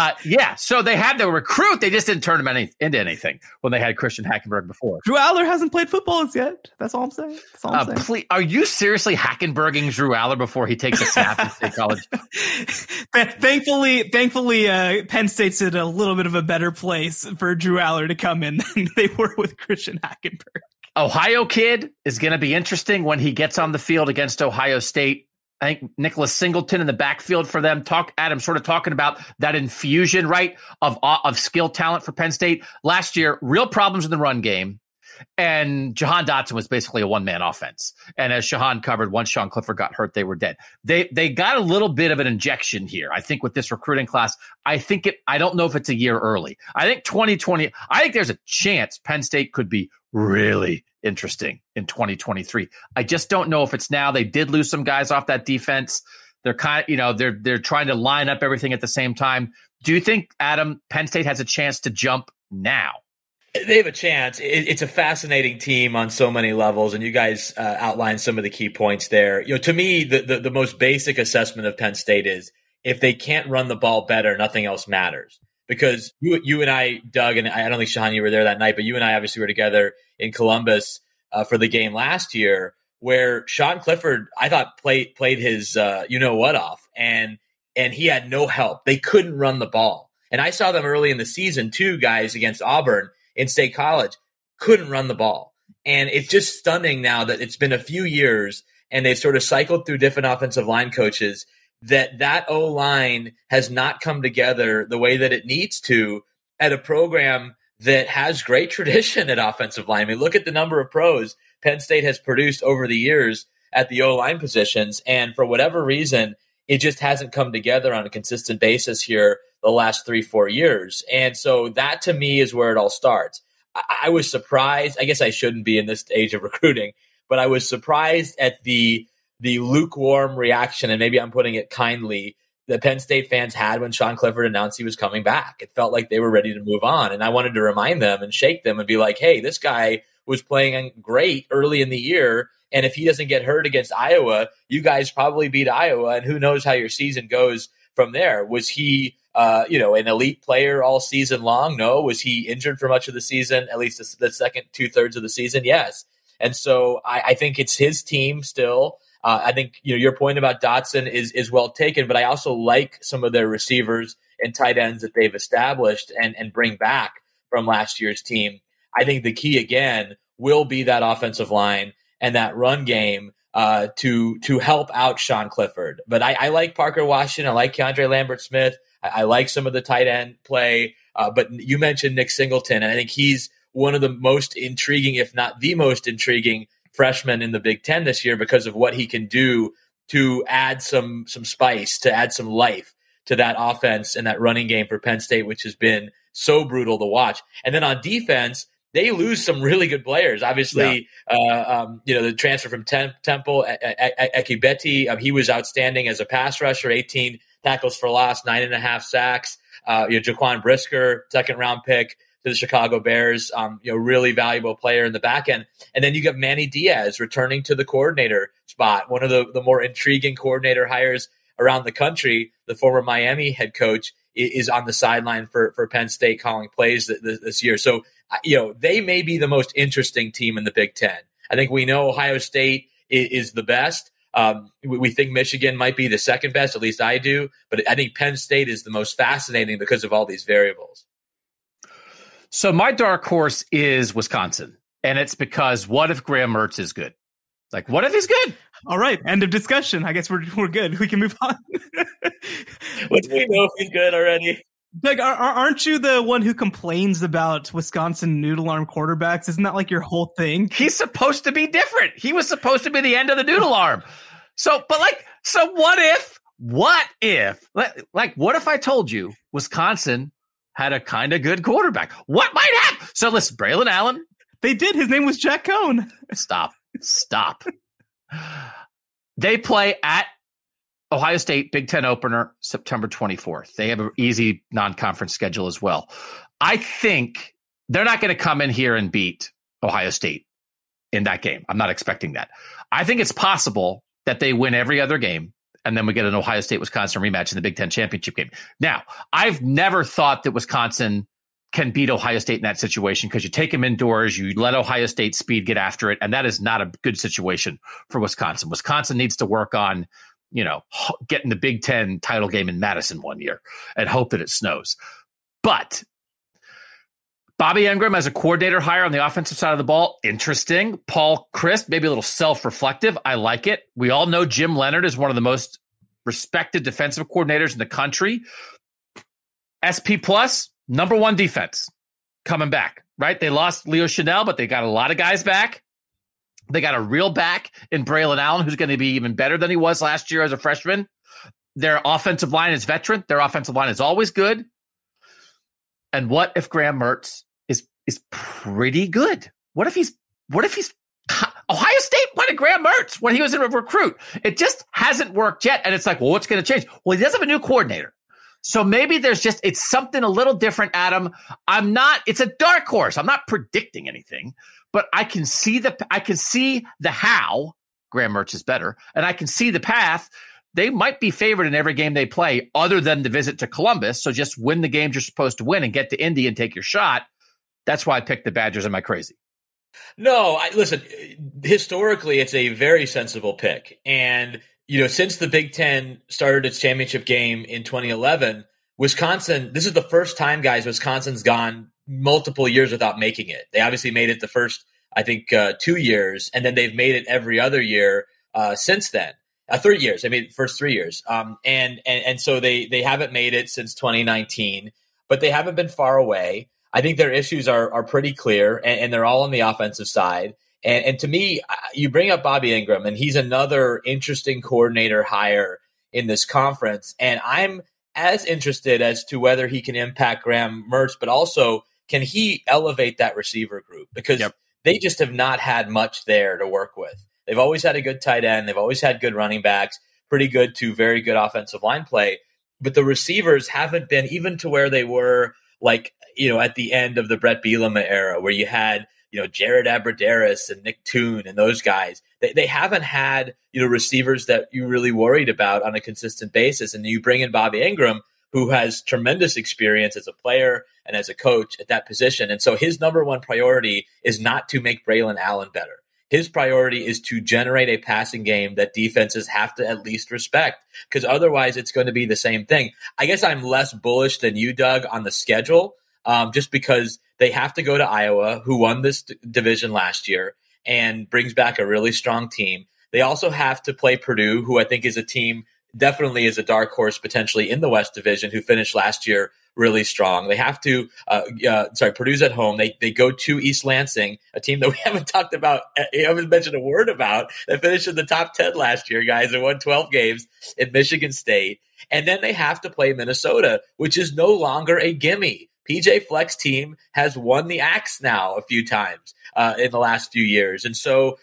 So they had the recruit. They just didn't turn him into anything when they had Christian Hackenberg before. Drew Aller hasn't played football yet. That's all I'm saying. Please, are you seriously Hackenberging Drew Aller before he takes a snap in state college? Thankfully, Penn State's in a little bit of a better place for Drew Aller to come in than they were with Christian Hackenberg. Ohio kid is going to be interesting when he gets on the field against Ohio State. I think Nicholas Singleton in the backfield for them. Adam sort of talking about that infusion, right, of skill talent for Penn State. Last year, real problems in the run game. And Jahan Dotson was basically a one-man offense. And as Shahan covered, once Sean Clifford got hurt, they were dead. They got a little bit of an injection here, I think, with this recruiting class. I don't know if it's a year early. I think 2020, I think there's a chance Penn State could be really interesting in 2023. I just don't know if it's now. They did lose some guys off that defense. They're they're trying to line up everything at the same time. Do you think, Adam, Penn State has a chance to jump now? They have a chance. It's a fascinating team on so many levels, and you guys outlined some of the key points there. To me, the most basic assessment of Penn State is if they can't run the ball better, nothing else matters. Because you and I, Doug, and I don't think, Shahan, you were there that night, but you and I obviously were together in Columbus for the game last year, where Sean Clifford, I thought, played his you-know-what off, and he had no help. They couldn't run the ball. And I saw them early in the season, too, guys, against Auburn in State College, couldn't run the ball. And it's just stunning now that it's been a few years, and they've sort of cycled through different offensive line coaches, that O-line has not come together the way that it needs to at a program that has great tradition at offensive line. I mean, look at the number of pros Penn State has produced over the years at the O-line positions. And for whatever reason, it just hasn't come together on a consistent basis here the last 3-4 years. And so that, to me, is where it all starts. I was surprised. I guess I shouldn't be in this age of recruiting, but I was surprised at the lukewarm reaction, and maybe I'm putting it kindly, that Penn State fans had when Sean Clifford announced he was coming back. It felt like they were ready to move on. And I wanted to remind them and shake them and be like, hey, this guy was playing great early in the year. And if he doesn't get hurt against Iowa, you guys probably beat Iowa. And who knows how your season goes from there. Was he, an elite player all season long? No. Was he injured for much of the season, at least the second 2/3 of the season? Yes. And so I think it's his team still. I think your point about Dotson is well taken, but I also like some of their receivers and tight ends that they've established and bring back from last year's team. I think the key again will be that offensive line and that run game to help out Sean Clifford. But I like Parker Washington. I like Keandre Lambert-Smith. I like some of the tight end play. But you mentioned Nick Singleton, and I think he's one of the most intriguing, if not the most intriguing, freshman in the Big Ten this year because of what he can do to add some spice, to add some life to that offense and that running game for Penn State, which has been so brutal to watch. And then on defense, they lose some really good players. Obviously, the transfer from Temple, Ekibeti, he was outstanding as a pass rusher, 18 tackles for loss, 9.5 sacks. Jaquan Brisker, second-round pick to the Chicago Bears, really valuable player in the back end. And then you got Manny Diaz returning to the coordinator spot, one of the more intriguing coordinator hires around the country. The former Miami head coach is on the sideline for Penn State calling plays this year. So, they may be the most interesting team in the Big Ten. I think we know Ohio State is the best. We think Michigan might be the second best, at least I do. But I think Penn State is the most fascinating because of all these variables. So my dark horse is Wisconsin, and it's because what if Graham Mertz is good? Like, what if he's good? All right, end of discussion. I guess we're good. We can move on. What do we know if he's good already? Doug, aren't you the one who complains about Wisconsin noodle arm quarterbacks? Isn't that like your whole thing? He's supposed to be different. He was supposed to be the end of the noodle arm. So what if, what if I told you Wisconsin had a kind of good quarterback? What might happen? So listen, Braylon Allen. They did. His name was Jack Cohn. Stop. They play at Ohio State, Big Ten opener, September 24th. They have an easy non-conference schedule as well. I think they're not going to come in here and beat Ohio State in that game. I'm not expecting that. I think it's possible that they win every other game, and then we get an Ohio State-Wisconsin rematch in the Big Ten championship game. Now, I've never thought that Wisconsin can beat Ohio State in that situation because you take them indoors, you let Ohio State speed get after it, and that is not a good situation for Wisconsin. Wisconsin needs to work on getting the Big Ten title game in Madison one year and hope that it snows. But Bobby Engram as a coordinator hire on the offensive side of the ball, interesting. Paul Chryst, maybe a little self-reflective. I like it. We all know Jim Leonard is one of the most respected defensive coordinators in the country. SP Plus, number one defense coming back, right? They lost Leo Chanel, but they got a lot of guys back. They got a real back in Braylon Allen, who's going to be even better than he was last year as a freshman. Their offensive line is veteran. Their offensive line is always good. And what if Graham Mertz is pretty good? What if he's Ohio State wanted Graham Mertz when he was a recruit. It just hasn't worked yet. And it's like, well, what's going to change? Well, he does have a new coordinator. So maybe it's something a little different, Adam. It's a dark horse. I'm not predicting anything, but I can see the how Graham Mertz is better, and I can see the path. They might be favored in every game they play other than the visit to Columbus. So just win the games you're supposed to win and get to Indy and take your shot. That's why I picked the Badgers. Am I crazy? No, listen, historically, it's a very sensible pick. And since the Big Ten started its championship game in 2011, Wisconsin, this is the first time, guys, Wisconsin's gone multiple years without making it. They obviously made it the first, I think, 2 years, and then they've made it every other year since then. 3 years. They made it the first 3 years. And so they haven't made it since 2019, but they haven't been far away. I think their issues are pretty clear, and they're all on the offensive side. And to me, you bring up Bobby Engram, and he's another interesting coordinator hire in this conference. And I'm as interested as to whether he can impact Graham Mertz, but also can he elevate that receiver group? Because they just have not had much there to work with. They've always had a good tight end. They've always had good running backs, pretty good to very good offensive line play. But the receivers haven't been even to where they were at the end of the Brett Bielema era, where you had Jared Abbrederis and Nick Toon and those guys. They haven't had receivers that you really worried about on a consistent basis. And you bring in Bobby Engram, who has tremendous experience as a player and as a coach at that position. And so his number one priority is not to make Braylon Allen better. His priority is to generate a passing game that defenses have to at least respect, because otherwise it's going to be the same thing. I guess I'm less bullish than you, Doug, on the schedule, just because they have to go to Iowa, who won this division last year and brings back a really strong team. They also have to play Purdue, who I think is a team, definitely is a dark horse potentially in the West Division, who finished last year really strong. They have to, Purdue's at home. They go to East Lansing, a team that we haven't talked about, haven't mentioned a word about, that finished in the top 10 last year, guys, and won 12 games at Michigan State. And then they have to play Minnesota, which is no longer a gimme. PJ Fleck's team has won the Axe now a few times in the last few years. And so,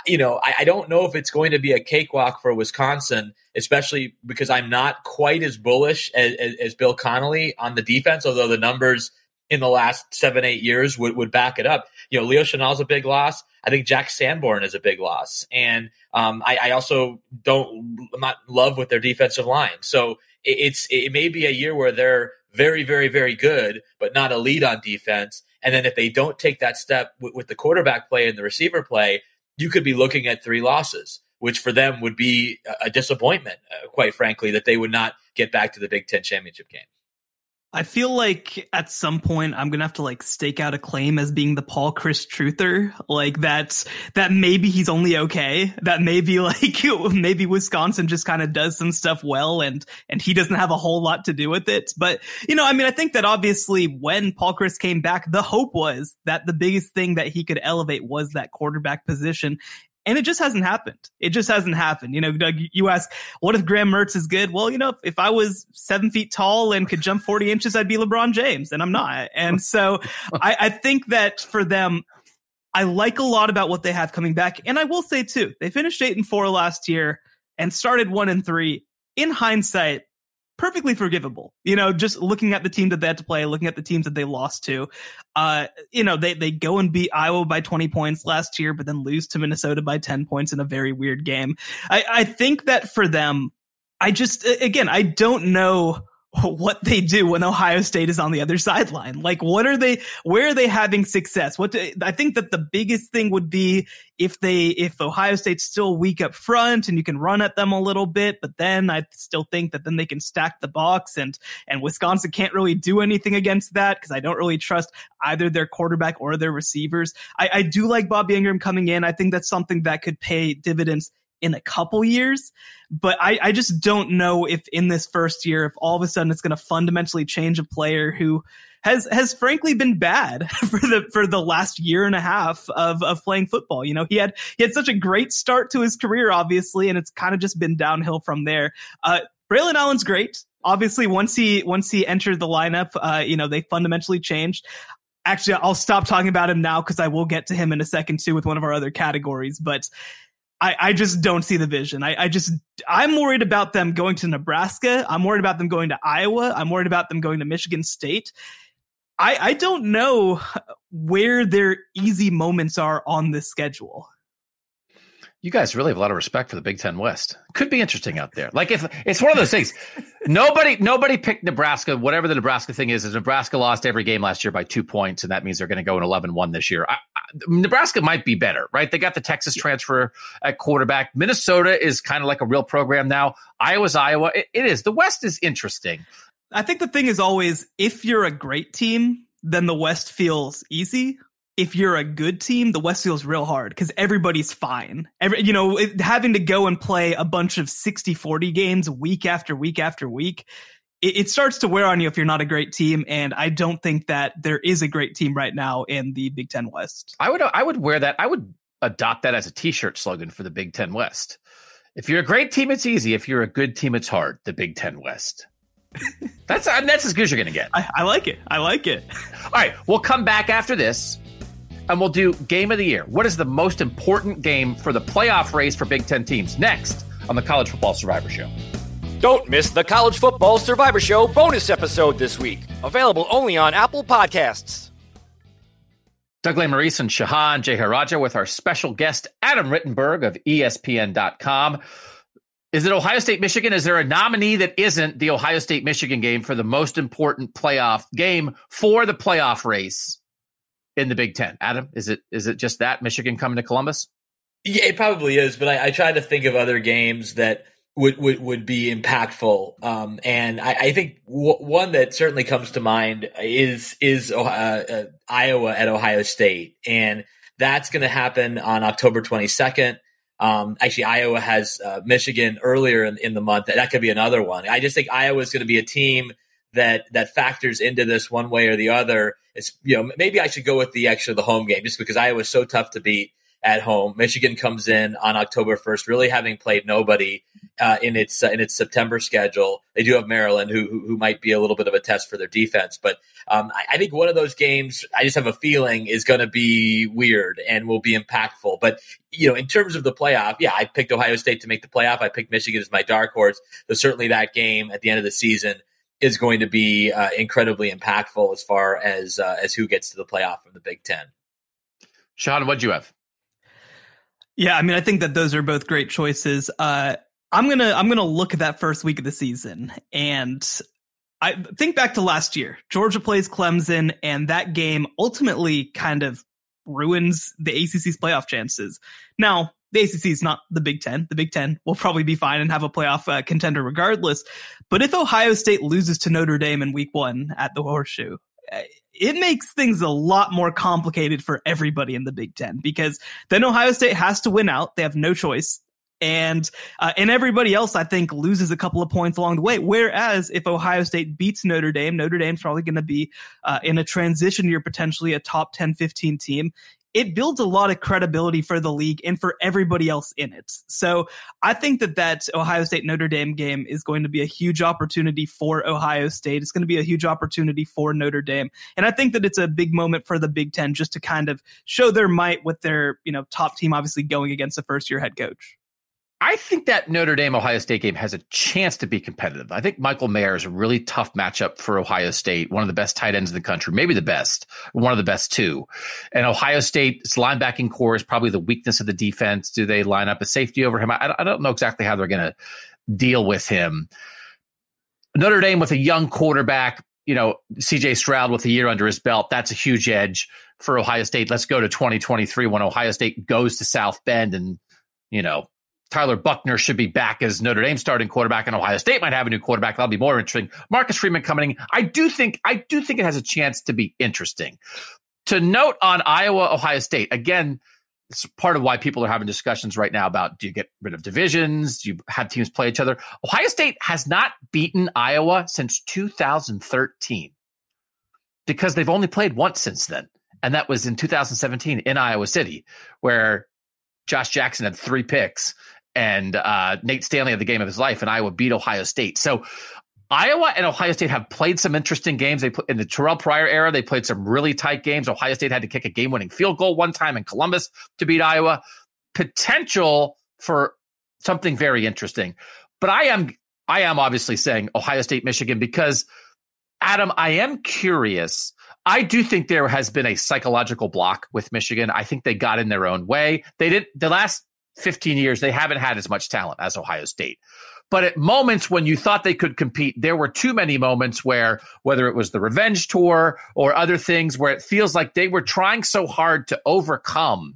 I don't know if it's going to be a cakewalk for Wisconsin, especially because I'm not quite as bullish as Bill Connolly on the defense, although the numbers in the last 7-8 years would back it up. Leo Chanel's a big loss. I think Jack Sanborn is a big loss. And I also I'm not in love with their defensive line. So it may be a year where they're very, very, very good, but not elite on defense. And then if they don't take that step with the quarterback play and the receiver play, you could be looking at 3 losses, which for them would be a disappointment, quite frankly, that they would not get back to the Big Ten championship game. I feel like at some point I'm going to have to like stake out a claim as being the Paul Chryst truther, like that maybe he's only okay, that maybe like maybe Wisconsin just kind of does some stuff well and he doesn't have a whole lot to do with it. But, I mean, I think that obviously when Paul Chryst came back, the hope was that the biggest thing that he could elevate was that quarterback position. And it just hasn't happened. It just hasn't happened. Doug, you ask, what if Graham Mertz is good? Well, if I was 7 feet tall and could jump 40 inches, I'd be LeBron James, and I'm not. And so I think that for them, I like a lot about what they have coming back. And I will say too, they finished 8-4 last year and started 1-3. In hindsight, perfectly forgivable. Just looking at the team that they had to play, looking at the teams that they lost to, they go and beat Iowa by 20 points last year, but then lose to Minnesota by 10 points in a very weird game. I think that for them, I don't know what they do when Ohio State is on the other sideline. Like, where are they having success? I think that the biggest thing would be if Ohio State's still weak up front and you can run at them a little bit, but then I still think that then they can stack the box and Wisconsin can't really do anything against that because I don't really trust either their quarterback or their receivers. I do like Bobby Ingram coming in. I think that's something that could pay dividends in a couple years, but I just don't know if in this first year, if all of a sudden it's going to fundamentally change a player who has frankly been bad for the last year and a half of playing football. He had such a great start to his career, obviously, and it's kind of just been downhill from there. Braylon Allen's great. Obviously, once he entered the lineup, they fundamentally changed. Actually, I'll stop talking about him now because I will get to him in a second too with one of our other categories, but I just don't see the vision. I'm worried about them going to Nebraska. I'm worried about them going to Iowa. I'm worried about them going to Michigan State. I don't know where their easy moments are on this schedule. You guys really have a lot of respect for the Big Ten West. Could be interesting out there. Like, if it's one of those things, nobody picked Nebraska. Whatever the Nebraska thing is Nebraska lost every game last year by 2 points, and that means they're going to go in 11-1 this year. Nebraska might be better, right? They got the Texas transfer at quarterback. Minnesota is kind of like a real program now. Iowa's Iowa. It is. The West is interesting. I think the thing is always, if you're a great team, then the West feels easy. If you're a good team, the West feels real hard because everybody's fine. Having to go and play a bunch of 60-40 games week after week after week, it starts to wear on you if you're not a great team. And I don't think that there is a great team right now in the Big Ten West. I would wear that. I would adopt that as a T-shirt slogan for the Big Ten West. If you're a great team, it's easy. If you're a good team, it's hard. The Big Ten West. That's as good as you're going to get. I like it. I like it. All right. We'll come back after this. And we'll do Game of the Year. What is the most important game for the playoff race for Big Ten teams? Next on the College Football Survivor Show. Don't miss the College Football Survivor Show bonus episode this week. Available only on Apple Podcasts. Doug Lesmerises and Shehan Jeyarajah with our special guest, Adam Rittenberg of ESPN.com. Is it Ohio State-Michigan? Is there a nominee that isn't the Ohio State-Michigan game for the most important playoff game for the playoff race in the Big Ten? Adam, is it just that, Michigan coming to Columbus? Yeah, it probably is, but I try to think of other games that would be impactful. And I think one that certainly comes to mind is Iowa at Ohio State. And that's going to happen on October 22nd. Actually, Iowa has Michigan earlier in the month. That could be another one. I just think Iowa is going to be a team that factors into this one way or the other. It's, maybe I should go with the home game just because Iowa is so tough to beat at home. Michigan comes in on October 1st, really having played nobody in its September schedule. They do have Maryland, who might be a little bit of a test for their defense, but I think one of those games, I just have a feeling, is going to be weird and will be impactful. But in terms of the playoff, yeah, I picked Ohio State to make the playoff. I picked Michigan as my dark horse. So certainly that game at the end of the season is going to be incredibly impactful as far as who gets to the playoff from the Big Ten. Sean, what'd you have? Yeah, I mean, I think that those are both great choices. I'm gonna look at that first week of the season, and I think back to last year. Georgia plays Clemson, and that game ultimately kind of ruins the ACC's playoff chances. Now, the ACC is not the Big Ten. The Big Ten will probably be fine and have a playoff contender regardless. But if Ohio State loses to Notre Dame in week 1 at the Horseshoe, it makes things a lot more complicated for everybody in the Big Ten, because then Ohio State has to win out. They have no choice. And everybody else, I think, loses a couple of points along the way. Whereas if Ohio State beats Notre Dame's probably going to be in a transition year, potentially a top 10, 15 team. It builds a lot of credibility for the league and for everybody else in it. So I think that Ohio State Notre Dame game is going to be a huge opportunity for Ohio State. It's going to be a huge opportunity for Notre Dame. And I think that it's a big moment for the Big Ten just to kind of show their might with their, top team, obviously going against a first year head coach. I think that Notre Dame-Ohio State game has a chance to be competitive. I think Michael Mayer is a really tough matchup for Ohio State, one of the best tight ends in the country, maybe the best, one of the best too. And Ohio State's linebacking core is probably the weakness of the defense. Do they line up a safety over him? I don't know exactly how they're going to deal with him. Notre Dame with a young quarterback, CJ Stroud with a year under his belt, that's a huge edge for Ohio State. Let's go to 2023 when Ohio State goes to South Bend and, Tyler Buckner should be back as Notre Dame starting quarterback, and Ohio State might have a new quarterback. That'll be more interesting. Marcus Freeman coming in. I do think it has a chance to be interesting. To note on Iowa, Ohio State, again, it's part of why people are having discussions right now about, do you get rid of divisions? Do you have teams play each other? Ohio State has not beaten Iowa since 2013 because they've only played once since then. And that was in 2017 in Iowa City, where Josh Jackson had 3 picks. And Nate Stanley had the game of his life, and Iowa beat Ohio State. So Iowa and Ohio State have played some interesting games. In the Terrell Pryor era, they played some really tight games. Ohio State had to kick a game-winning field goal one time in Columbus to beat Iowa. Potential for something very interesting. But I am obviously saying Ohio State, Michigan, because, Adam, I am curious. I do think there has been a psychological block with Michigan. I think they got in their own way. They did the last 15 years, they haven't had as much talent as Ohio State. But at moments when you thought they could compete, there were too many moments where, whether it was the revenge tour or other things, where it feels like they were trying so hard to overcome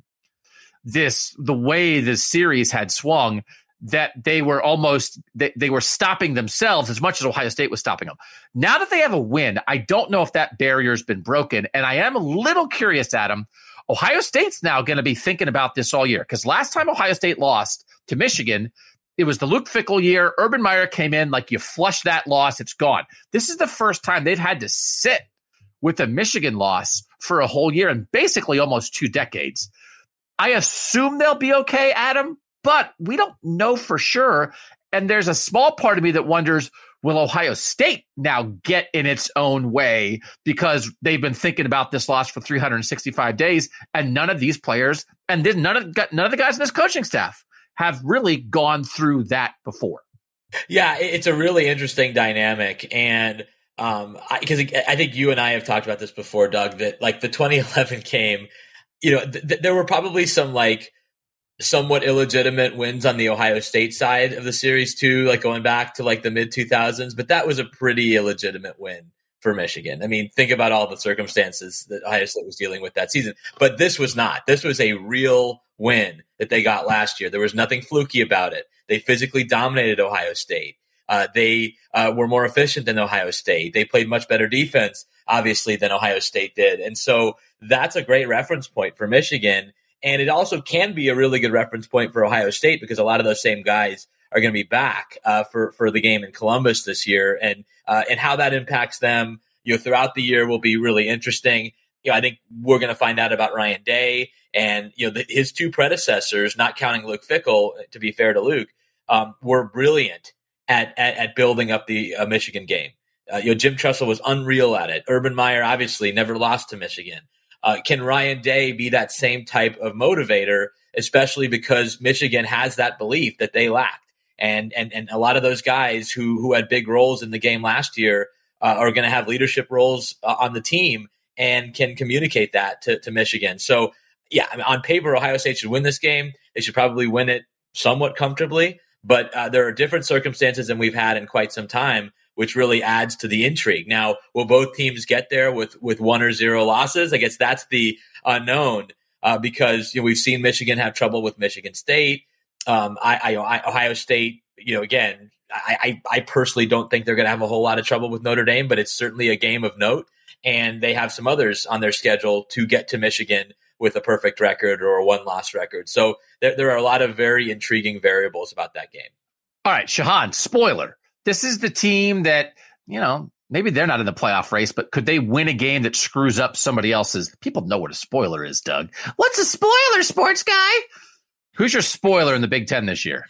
the way the series had swung, that they were they were stopping themselves as much as Ohio State was stopping them. Now that they have a win, I don't know if that barrier's been broken. And I am a little curious, Adam. Ohio State's now going to be thinking about this all year, because last time Ohio State lost to Michigan, it was the Luke Fickell year. Urban Meyer came in, like, you flush that loss, it's gone. This is the first time they've had to sit with a Michigan loss for a whole year and basically almost 2 decades. I assume they'll be okay, Adam, but we don't know for sure. And there's a small part of me that wonders, will Ohio State now get in its own way, because they've been thinking about this loss for 365 days, and none of these players, and none of the guys in this coaching staff have really gone through that before. Yeah, it's a really interesting dynamic. And because I think you and I have talked about this before, Doug, that like the 2011 game, there were probably some like somewhat illegitimate wins on the Ohio State side of the series too, like going back to like the mid 2000s, but that was a pretty illegitimate win for Michigan. I mean, think about all the circumstances that Ohio State was dealing with that season, but this was not. This was a real win that they got last year. There was nothing fluky about it. They physically dominated Ohio State. They were more efficient than Ohio State. They played much better defense, obviously, than Ohio State did. And so that's a great reference point for Michigan. And it also can be a really good reference point for Ohio State, because a lot of those same guys are going to be back for the game in Columbus this year, and how that impacts them, throughout the year will be really interesting. I think we're going to find out about Ryan Day and his 2 predecessors, not counting Luke Fickell, to be fair to Luke, were brilliant at building up the Michigan game. Jim Tressel was unreal at it. Urban Meyer obviously never lost to Michigan. Can Ryan Day be that same type of motivator, especially because Michigan has that belief that they lacked? And a lot of those guys who had big roles in the game last year are going to have leadership roles on the team and can communicate that to Michigan. So, yeah, I mean, on paper, Ohio State should win this game. They should probably win it somewhat comfortably, but there are different circumstances than we've had in quite some time, which really adds to the intrigue. Now, will both teams get there with 1 or 0 losses? I guess that's the unknown. because we've seen Michigan have trouble with Michigan State. Ohio State, again, I personally don't think they're going to have a whole lot of trouble with Notre Dame, but it's certainly a game of note. And they have some others on their schedule to get to Michigan with a perfect record or a one-loss record. So there are a lot of very intriguing variables about that game. All right, Shahan, spoiler. This is the team that, maybe they're not in the playoff race, but could they win a game that screws up somebody else's? People know what a spoiler is, Doug. What's a spoiler, sports guy? Who's your spoiler in the Big Ten this year?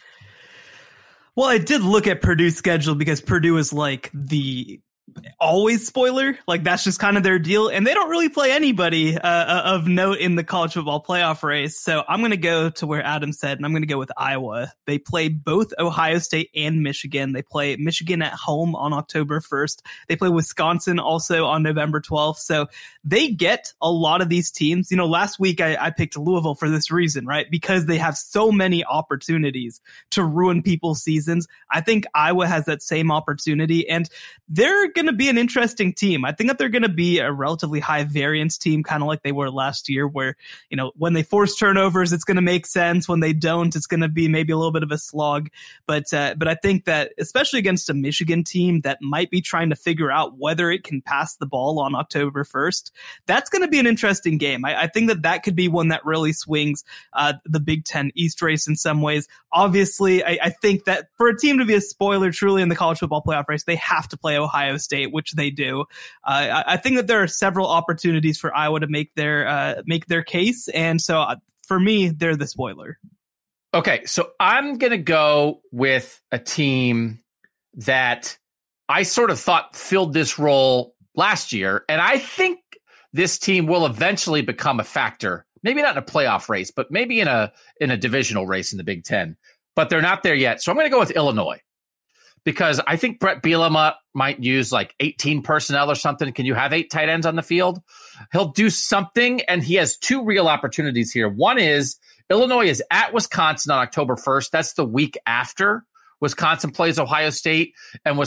Well, I did look at Purdue's schedule because Purdue is like the always spoiler. Like that's just kind of their deal. And they don't really play anybody of note in the college football playoff race. So I'm going to go to where Adam said, and I'm going to go with Iowa. They play both Ohio State and Michigan. They play Michigan at home on October 1st. They play Wisconsin also on November 12th. So they get a lot of these teams. Last week I picked Louisville for this reason, right? Because they have so many opportunities to ruin people's seasons. I think Iowa has that same opportunity, and they're going to be an interesting team. I think that they're going to be a relatively high variance team, kind of like they were last year, where, when they force turnovers, it's going to make sense. When they don't, it's going to be maybe a little bit of a slog. But I think that especially against a Michigan team that might be trying to figure out whether it can pass the ball on October 1st, that's going to be an interesting game. I think that could be one that really swings the Big Ten East race in some ways. Obviously, I think that for a team to be a spoiler truly in the college football playoff race, they have to play Ohio State, which they do. I think that there are several opportunities for Iowa to make their case, and so for me, they're the spoiler. Okay, so I'm going to go with a team that I sort of thought filled this role last year, and I think this team will eventually become a factor. Maybe not in a playoff race, but maybe in a divisional race in the Big Ten. But they're not there yet, so I'm going to go with Illinois. Because I think Brett Bielema might use like 18 personnel or something. Can you have 8 tight ends on the field? He'll do something, and he has 2 real opportunities here. One is Illinois is at Wisconsin on October 1st. That's the week after Wisconsin plays Ohio State. And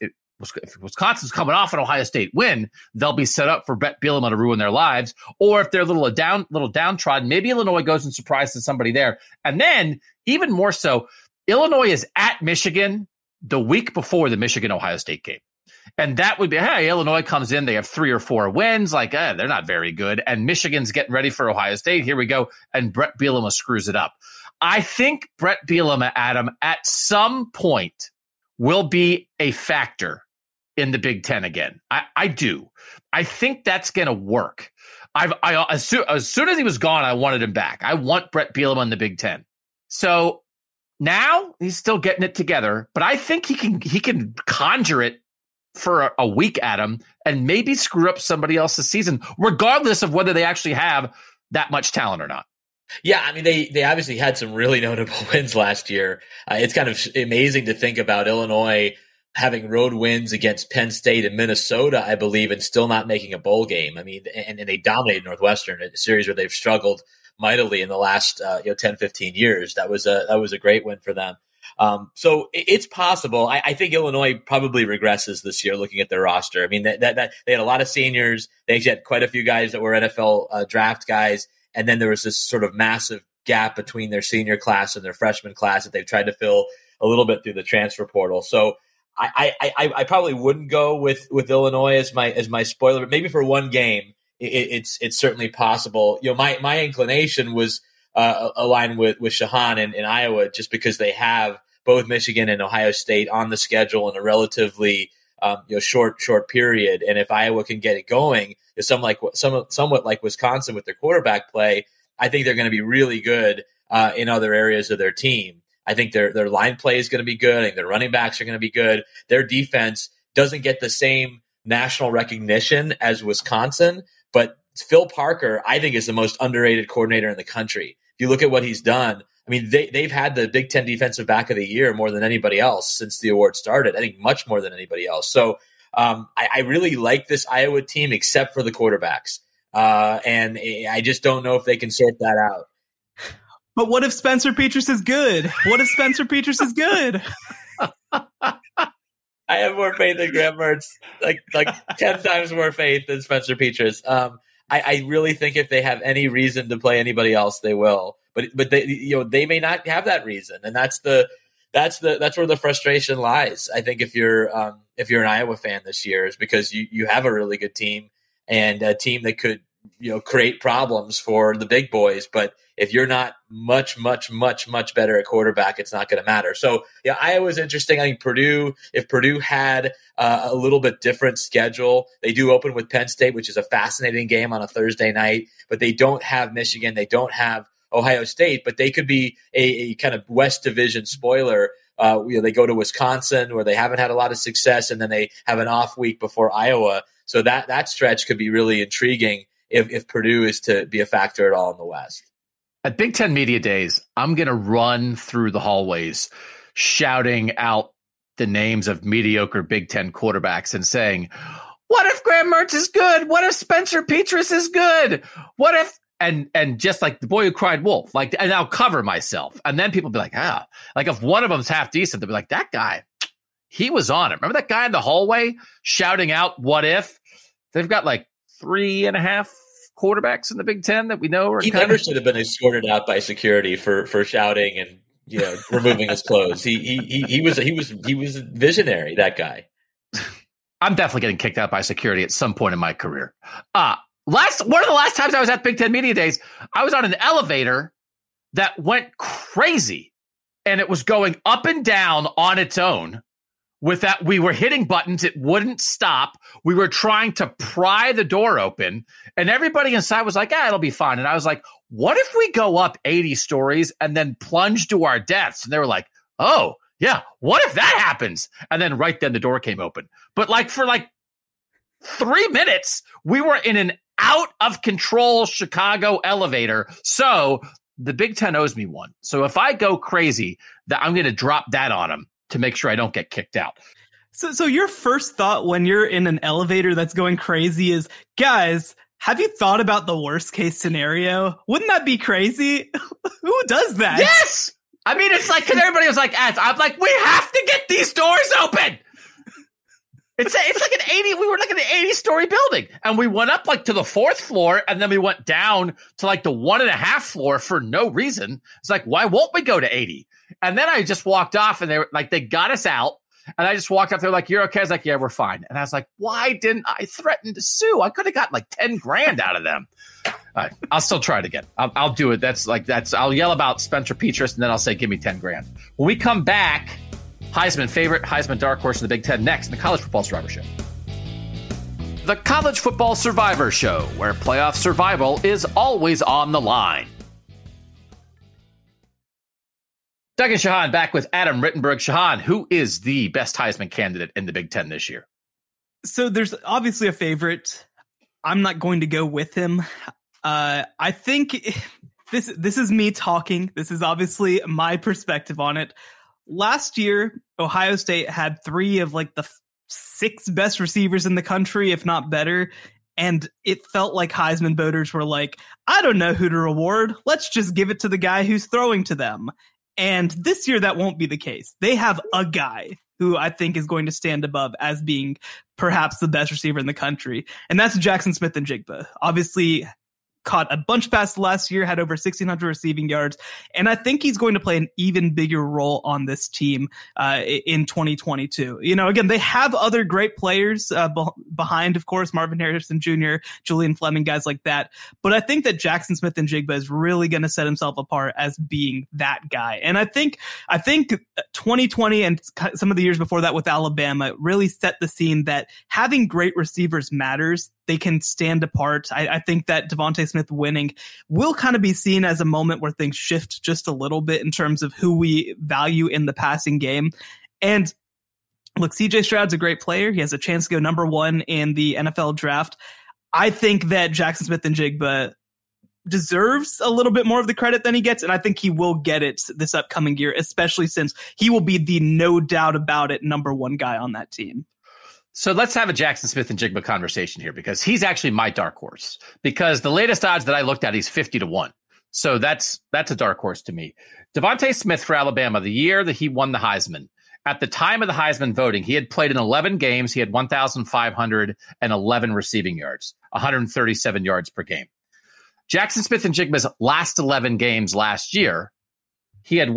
if Wisconsin's coming off an Ohio State win, they'll be set up for Brett Bielema to ruin their lives. Or if they're a little downtrodden, maybe Illinois goes and surprises somebody there. And then, even more so, Illinois is at Michigan the week before the Michigan-Ohio State game. And that would be, hey, Illinois comes in, they have 3 or 4 wins, they're not very good. And Michigan's getting ready for Ohio State. Here we go. And Brett Bielema screws it up. I think Brett Bielema, Adam, at some point will be a factor in the Big Ten again. I do. I think that's going to work. As soon as he was gone, I wanted him back. I want Brett Bielema in the Big Ten. So now he's still getting it together, but I think he can conjure it for a week, Adam, and maybe screw up somebody else's season, regardless of whether they actually have that much talent or not. Yeah, I mean, they obviously had some really notable wins last year. It's kind of amazing to think about Illinois having road wins against Penn State and Minnesota, I believe, and still not making a bowl game. I mean, and they dominated Northwestern, a series where they've struggled mightily in the last 10, 15 years. That was a great win for them. So it's possible. I think Illinois probably regresses this year looking at their roster. I mean, that they had a lot of seniors. They actually had quite a few guys that were NFL draft guys. And then there was this sort of massive gap between their senior class and their freshman class that they've tried to fill a little bit through the transfer portal. So I probably wouldn't go with Illinois as my spoiler, but maybe for one game, it's certainly possible. My inclination was aligned with Shahan in Iowa, just because they have both Michigan and Ohio State on the schedule in a relatively short period. And if Iowa can get it going, somewhat like Wisconsin with their quarterback play, I think they're going to be really good in other areas of their team. I think their line play is going to be good. I think their running backs are going to be good. Their defense doesn't get the same national recognition as Wisconsin, but Phil Parker, I think, is the most underrated coordinator in the country. If you look at what he's done, I mean, they've had the Big Ten Defensive Back of the Year more than anybody else since the award started. I think much more than anybody else. So I really like this Iowa team, except for the quarterbacks. And I just don't know if they can sort that out. But what if Spencer Petras is good? What if Spencer Petras is good? I have more faith in Graham Mertz, like 10 times more faith than Spencer Petras. I really think if they have any reason to play anybody else, they will. But they may not have that reason, and that's where the frustration lies. I think if you're an Iowa fan this year, is because you have a really good team and a team that could create problems for the big boys. But if you're not much better at quarterback, it's not going to matter. So yeah, Iowa's interesting. I think if Purdue had a little bit different schedule, they do open with Penn State, which is a fascinating game on a Thursday night, but they don't have Michigan. They don't have Ohio State, but they could be a kind of West Division spoiler. They go to Wisconsin where they haven't had a lot of success, and then they have an off week before Iowa. So that stretch could be really intriguing if Purdue is to be a factor at all in the West. At Big Ten Media Days, I'm going to run through the hallways shouting out the names of mediocre Big Ten quarterbacks and saying, what if Graham Mertz is good? What if Spencer Petras is good? What if, and just like the boy who cried wolf, like, and I'll cover myself. And then people be like, like if one of them's half decent, they'll be like, that guy, he was on it. Remember that guy in the hallway shouting out, what if? They've got like 3.5 quarterbacks in the Big Ten that we know are. He never should have been escorted out by security for shouting and removing his clothes. He was a visionary, that guy. I'm definitely getting kicked out by security at some point in my career. One of the last times I was at Big Ten Media Days, I was on an elevator that went crazy, and it was going up and down on its own. With that, we were hitting buttons. It wouldn't stop. We were trying to pry the door open, and everybody inside was like, it'll be fine. And I was like, what if we go up 80 stories and then plunge to our deaths? And they were like, oh, yeah, what if that happens? And then right then the door came open. But for 3 minutes, we were in an out of control Chicago elevator. So the Big Ten owes me one. So if I go crazy, I'm going to drop that on them to make sure I don't get kicked out. So your first thought when you're in an elevator that's going crazy is, guys, have you thought about the worst case scenario? Wouldn't that be crazy? Who does that? Yes! I mean, it's like, because everybody was like, I'm like, we have to get these doors open! It's like an 80, we were like an 80-story building. And we went up to the 4th floor, and then we went down to the 1.5 floor for no reason. It's like, why won't we go to 80? And then I just walked off, and they got us out. And I just walked up. They're like, you're okay? I was like, yeah, we're fine. And I was like, why didn't I threaten to sue? I could have got $10,000 out of them. All right, I'll still try it again. I'll do it. I'll yell about Spencer Petras, and then I'll say, give me $10,000. When we come back, Heisman favorite, Heisman dark horse in the Big Ten next in the College Football Survivor Show. The College Football Survivor Show, where playoff survival is always on the line. Doug and Shahan back with Adam Rittenberg. Shahan, who is the best Heisman candidate in the Big Ten this year? So there's obviously a favorite. I'm not going to go with him. I think this is me talking. This is obviously my perspective on it. Last year, Ohio State had 3 of the 6 best receivers in the country, if not better. And it felt like Heisman voters were like, I don't know who to reward. Let's just give it to the guy who's throwing to them. And this year, that won't be the case. They have a guy who I think is going to stand above as being perhaps the best receiver in the country. And that's Jackson Smith-Njigba. Obviously, caught a bunch of passes last year, had over 1,600 receiving yards, and I think he's going to play an even bigger role on this team in 2022. Again, they have other great players behind, of course, Marvin Harrison Jr., Julian Fleming, guys like that. But I think that Jackson Smith-Njigba is really going to set himself apart as being that guy. And I think 2020 and some of the years before that with Alabama really set the scene that having great receivers matters. They can stand apart. I think that Devontae Smith winning will kind of be seen as a moment where things shift just a little bit in terms of who we value in the passing game. And look, CJ Stroud's a great player. He has a chance to go number 1 in the NFL draft. I think that Jackson Smith-Njigba deserves a little bit more of the credit than he gets, and I think he will get it this upcoming year, especially since he will be the no doubt about it number 1 guy on that team. So let's have a Jackson Smith-Njigba conversation here, because he's actually my dark horse. Because the latest odds that I looked at, he's 50-1. So that's a dark horse to me. Devontae Smith for Alabama, the year that he won the Heisman, At the time of the Heisman voting, he had played in 11 games. He had 1,511 receiving yards, 137 yards per game. Jackson Smith-Njigba's last 11 games last year, he had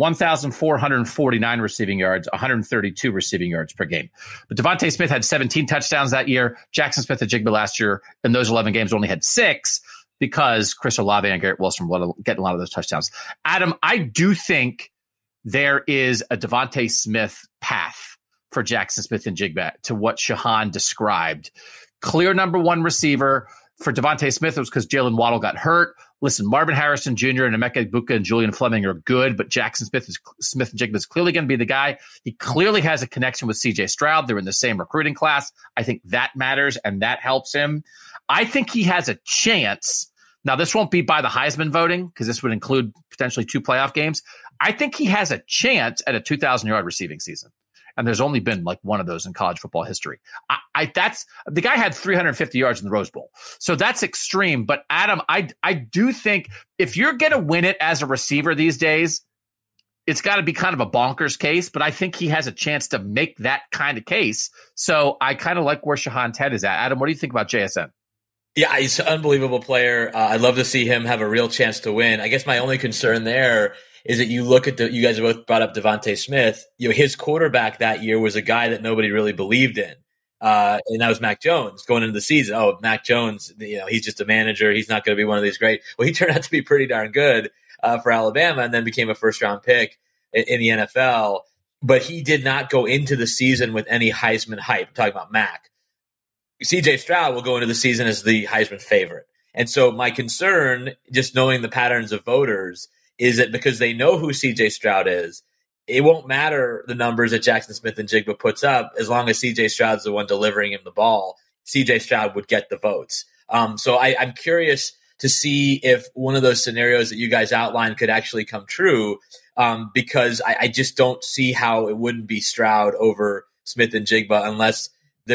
1,449 receiving yards, 132 receiving yards per game. But Devontae Smith had 17 touchdowns that year. Jackson Smith-Njigba last year in those 11 games only had 6 because Chris Olave and Garrett Wilson were getting a lot of those touchdowns. Adam, I do think there is a Devontae Smith path for Jackson Smith-Njigba to what Shahan described. Clear number one receiver. For Devontae Smith, it was because Jalen Waddle got hurt. Listen, Marvin Harrison Jr. and Emeka Egbuka and Julian Fleming are good, but Jackson Smith-Njigba is clearly going to be the guy. He clearly has a connection with C.J. Stroud. They're in the same recruiting class. I think that matters, and that helps him. I think he has a chance. Now, this won't be by the Heisman voting because this would include potentially 2 playoff games. I think he has a chance at a 2,000-yard receiving season. And there's only been like one of those in college football history. That's the guy had 350 yards in the Rose Bowl. So that's extreme. But Adam, I do think if you're going to win it as a receiver these days, it's got to be kind of a bonkers case. But I think he has a chance to make that kind of case. So I kind of like where Shahan's head is at. Adam, what do you think about JSN? Yeah, he's an unbelievable player. I'd love to see him have a real chance to win. I guess my only concern there is that you look at you guys have both brought up Devontae Smith. His quarterback that year was a guy that nobody really believed in. And that was Mac Jones going into the season. Oh, Mac Jones, he's just a manager. He's not going to be one of these great. Well, he turned out to be pretty darn good for Alabama and then became a first-round pick in the NFL. But he did not go into the season with any Heisman hype. I'm talking about Mac. C.J. Stroud will go into the season as the Heisman favorite. And so my concern, just knowing the patterns of voters, is that because they know who C.J. Stroud is, it won't matter the numbers that Jackson Smith-Njigba puts up as long as C.J. Stroud's the one delivering him the ball. C.J. Stroud would get the votes. So I'm curious to see if one of those scenarios that you guys outlined could actually come true, because I just don't see how it wouldn't be Stroud over Smith-Njigba unless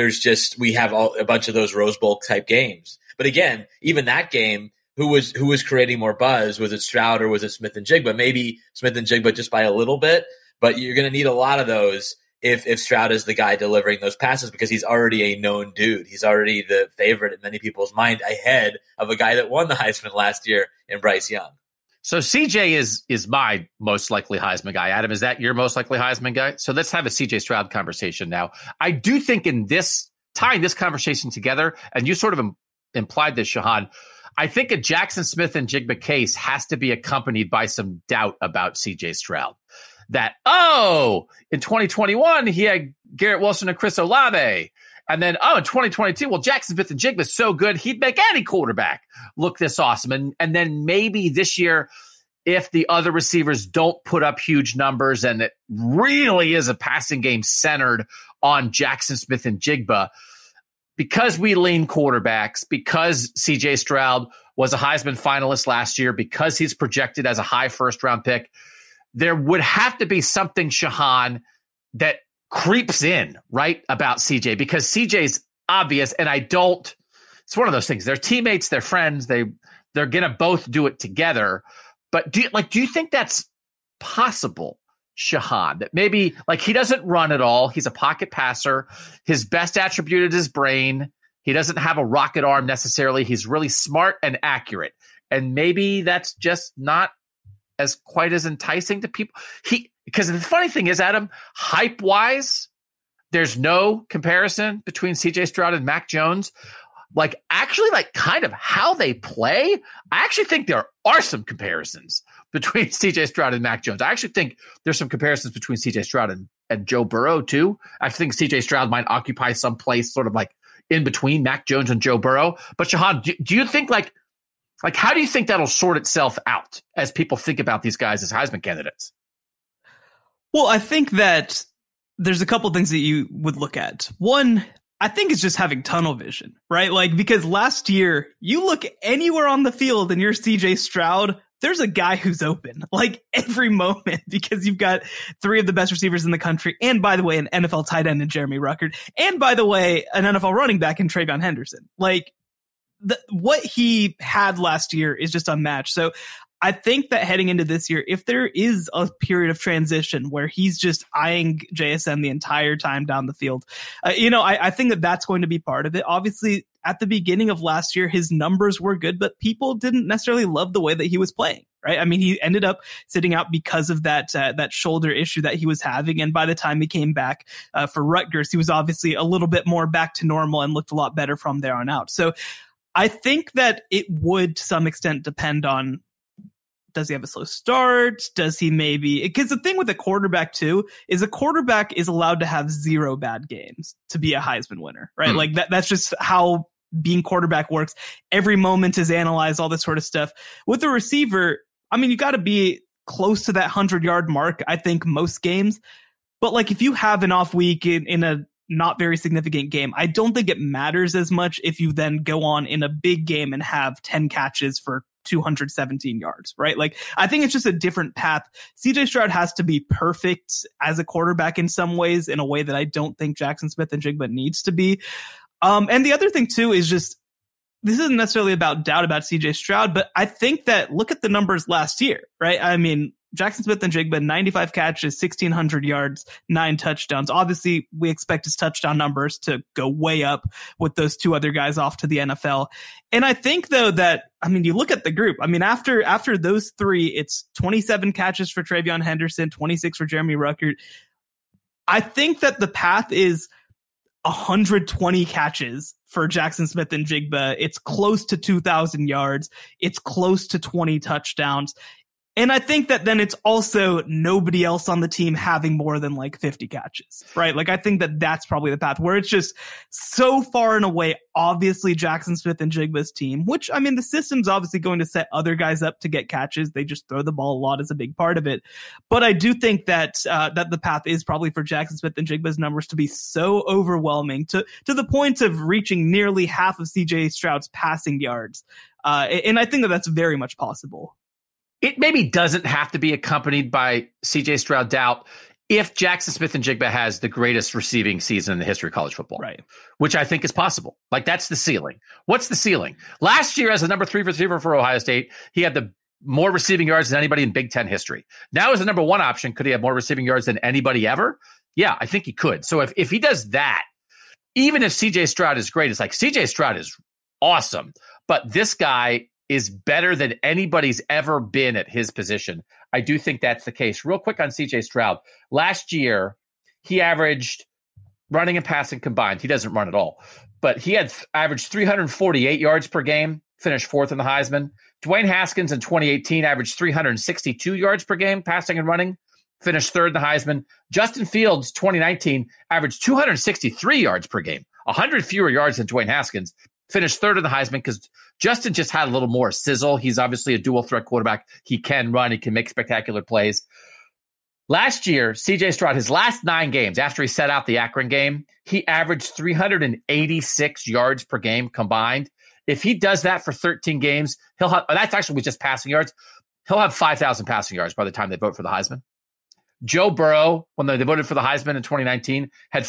we have a bunch of those Rose Bowl type games. But again, even that game, who was creating more buzz? Was it Stroud or was it Smith-Njigba? Maybe Smith-Njigba just by a little bit, but you're going to need a lot of those if Stroud is the guy delivering those passes because he's already a known dude. He's already the favorite in many people's mind ahead of a guy that won the Heisman last year in Bryce Young. So CJ is my most likely Heisman guy. Adam, is that your most likely Heisman guy? So let's have a CJ Stroud conversation now. I do think in this, tying this conversation together, and you sort of implied this, Shahan, I think a Jackson Smith-Njigba case has to be accompanied by some doubt about CJ Stroud. That, in 2021, he had Garrett Wilson and Chris Olave. And then, in 2022, well, Jackson Smith-Njigba is so good, he'd make any quarterback look this awesome. And then maybe this year, if the other receivers don't put up huge numbers and it really is a passing game centered on Jackson Smith-Njigba, because we lean quarterbacks, because C.J. Stroud was a Heisman finalist last year, because he's projected as a high first-round pick, there would have to be something, Shahan, that creeps in, right, about C.J. because C.J.'s obvious, and it's one of those things. They're teammates, they're friends, they're going to both do it together. But do you think that's possible, Shahan, that maybe he doesn't run at all. He's a pocket passer. His best attribute is his brain. He doesn't have a rocket arm necessarily. He's really smart and accurate. And maybe that's just not quite as enticing to people. Because the funny thing is, Adam, hype wise, there's no comparison between CJ Stroud and Mac Jones. Kind of how they play, I actually think there are some comparisons between CJ Stroud and Mac Jones. I actually think there's some comparisons between CJ Stroud and Joe Burrow, too. I think CJ Stroud might occupy some place sort of in between Mac Jones and Joe Burrow. But Shahan, do you think how do you think that'll sort itself out as people think about these guys as Heisman candidates? Well, I think that there's a couple things that you would look at. One, I think it's just having tunnel vision, right? Because last year, you look anywhere on the field and you're CJ Stroud, there's a guy who's open every moment because you've got 3 of the best receivers in the country. And by the way, an NFL tight end in Jeremy Ruckert. And by the way, an NFL running back in Travion Henderson. What he had last year is just unmatched. So I think that heading into this year, if there is a period of transition where he's just eyeing JSN the entire time down the field, I think that that's going to be part of it. Obviously, at the beginning of last year, his numbers were good, but people didn't necessarily love the way that he was playing, right? I mean, he ended up sitting out because of that shoulder issue that he was having. And by the time he came back for Rutgers, he was obviously a little bit more back to normal and looked a lot better from there on out. So I think that it would to some extent depend on, does he have a slow start? Does he maybe, because the thing with a quarterback too is a quarterback is allowed to have 0 bad games to be a Heisman winner, right? Like that's just how being quarterback works. Every moment is analyzed, all this sort of stuff. With a receiver, I mean, you got to be close to that 100-yard mark, I think, most games. But like if you have an off week in a not very significant game, I don't think it matters as much if you then go on in a big game and have 10 catches for 217 yards, right? Like, I think it's just a different path. CJ Stroud has to be perfect as a quarterback in some ways, in a way that I don't think Jackson Smith-Njigba needs to be. And the other thing too is just, this isn't necessarily about doubt about CJ Stroud, but I think that look at the numbers last year, right? I mean, Jackson Smith-Njigba, 95 catches, 1,600 yards, 9 touchdowns. Obviously, we expect his touchdown numbers to go way up with those 2 other guys off to the NFL. And I think, though, that, I mean, you look at the group. I mean, after those 3, it's 27 catches for TreVeyon Henderson, 26 for Jeremy Ruckert. I think that the path is 120 catches for Jackson Smith-Njigba. It's close to 2,000 yards. It's close to 20 touchdowns. And I think that then it's also nobody else on the team having more than like 50 catches, right? Like, I think that that's probably the path where it's just so far and away, obviously Jackson Smith-Njigba's team, which, I mean, the system's obviously going to set other guys up to get catches. They just throw the ball a lot as a big part of it. But I do think that, that the path is probably for Jackson Smith-Njigba's numbers to be so overwhelming to the point of reaching nearly half of CJ Stroud's passing yards. And I think that that's very much possible. It maybe doesn't have to be accompanied by CJ Stroud doubt if Jackson Smith-Njigba has the greatest receiving season in the history of college football, right? Which I think is possible. Like, that's the ceiling. What's the ceiling? Last year, as the number 3 receiver for Ohio State, he had the more receiving yards than anybody in Big Ten history. Now, as the number 1 option, could he have more receiving yards than anybody ever? Yeah, I think he could. So if he does that, even if CJ Stroud is great, it's like CJ Stroud is awesome, but this guy is better than anybody's ever been at his position. I do think that's the case. Real quick on CJ Stroud. Last year, he averaged, running and passing combined, he doesn't run at all, but he had averaged 348 yards per game, finished 4th in the Heisman. Dwayne Haskins in 2018 averaged 362 yards per game, passing and running, finished 3rd in the Heisman. Justin Fields, 2019, averaged 263 yards per game, 100 fewer yards than Dwayne Haskins, finished 3rd in the Heisman because Justin just had a little more sizzle. He's obviously a dual threat quarterback. He can run. He can make spectacular plays. Last year, CJ Stroud, his last 9 games after he set out the Akron game, he averaged 386 yards per game combined. If he does that for 13 games, he'll have, that's actually with just passing yards, he'll have 5,000 passing yards by the time they vote for the Heisman. Joe Burrow, when they voted for the Heisman in 2019, had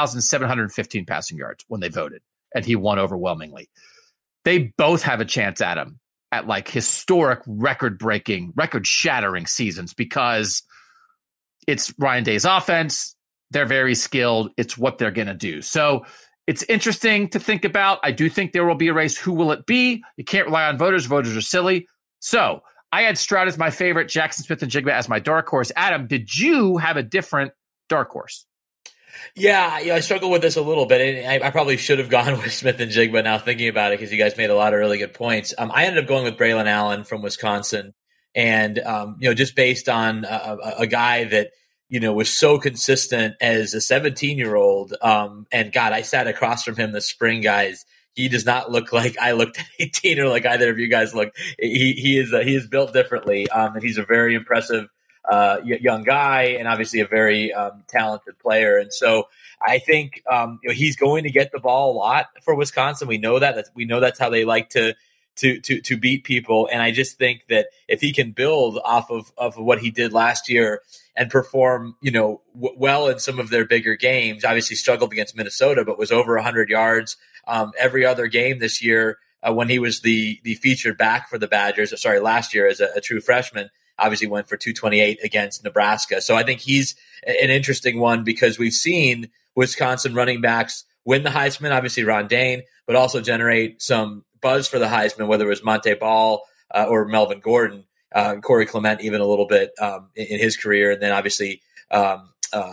4,715 passing yards when they voted, and he won overwhelmingly. They both have a chance at him at like historic record-breaking, record-shattering seasons because it's Ryan Day's offense. They're very skilled. It's what they're going to do. So it's interesting to think about. I do think there will be a race. Who will it be? You can't rely on voters. Voters are silly. So I had Stroud as my favorite, Jackson Smith-Njigba as my dark horse. Adam, did you have a different dark horse? Yeah, I struggle with this a little bit. And I probably should have gone with Smith-Njigba now thinking about it because you guys made a lot of really good points. I ended up going with Braylon Allen from Wisconsin. And, just based on a guy that, was so consistent as a 17-year-old. And God, I sat across from him this spring, guys. He does not look like I looked at 18 or like either of you guys looked. He is built differently. And he's a very impressive young guy and obviously a very talented player. And so I think he's going to get the ball a lot for Wisconsin. We know that. We know that's how they like to beat people. And I just think that if he can build off of what he did last year and perform, well in some of their bigger games, obviously struggled against Minnesota, but was over 100 yards every other game this year. when he was the featured back for the Badgers. Sorry, last year as a true freshman. Obviously went for 228 against Nebraska. So I think he's an interesting one because we've seen Wisconsin running backs win the Heisman, obviously Ron Dayne, but also generate some buzz for the Heisman, whether it was Monte Ball or Melvin Gordon, Corey Clement even a little bit in his career. And then obviously, well,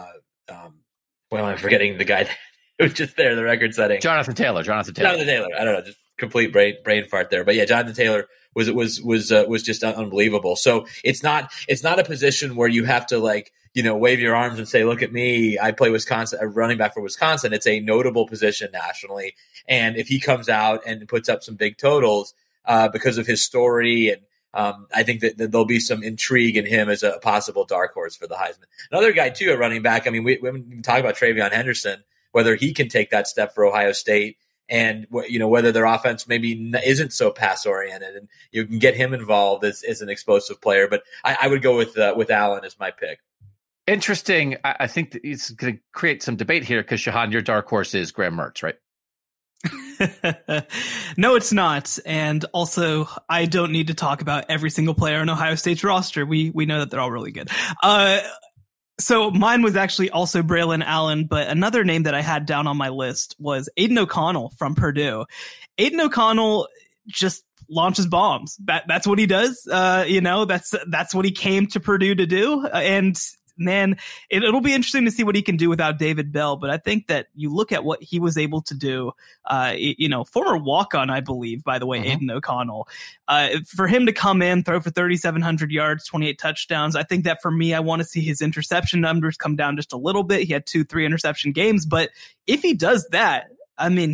I'm forgetting the guy that was just there, the record setting. Jonathan Taylor. I don't know, just complete brain fart there. But yeah, Jonathan Taylor was just unbelievable. So it's not a position where you have to wave your arms and say, look at me, I play Wisconsin, a running back for Wisconsin. It's a notable position nationally. And if he comes out and puts up some big totals because of his story, and I think that there'll be some intrigue in him as a possible dark horse for the Heisman. Another guy too at running back. I mean, we haven't even talked about TreVeyon Henderson, whether he can take that step for Ohio State. And, whether their offense maybe isn't so pass oriented, and you can get him involved as an explosive player. But I would go with Allen as my pick. Interesting. I think that it's going to create some debate here because, Shahan, your dark horse is Graham Mertz, right? No, it's not. And also, I don't need to talk about every single player on Ohio State's roster. We know that they're all really good. So mine was actually also Braylon Allen, but another name that I had down on my list was Aiden O'Connell from Purdue. Aiden O'Connell just launches bombs. That's what he does. That's what he came to Purdue to do. And man, it'll be interesting to see what he can do without David Bell. But I think that you look at what he was able to do, former walk-on, I believe, by the way, Aiden O'Connell, for him to come in, throw for 3,700 yards, 28 touchdowns. I think that for me, I want to see his interception numbers come down just a little bit. He had 2-3 interception games, but if he does that, I mean,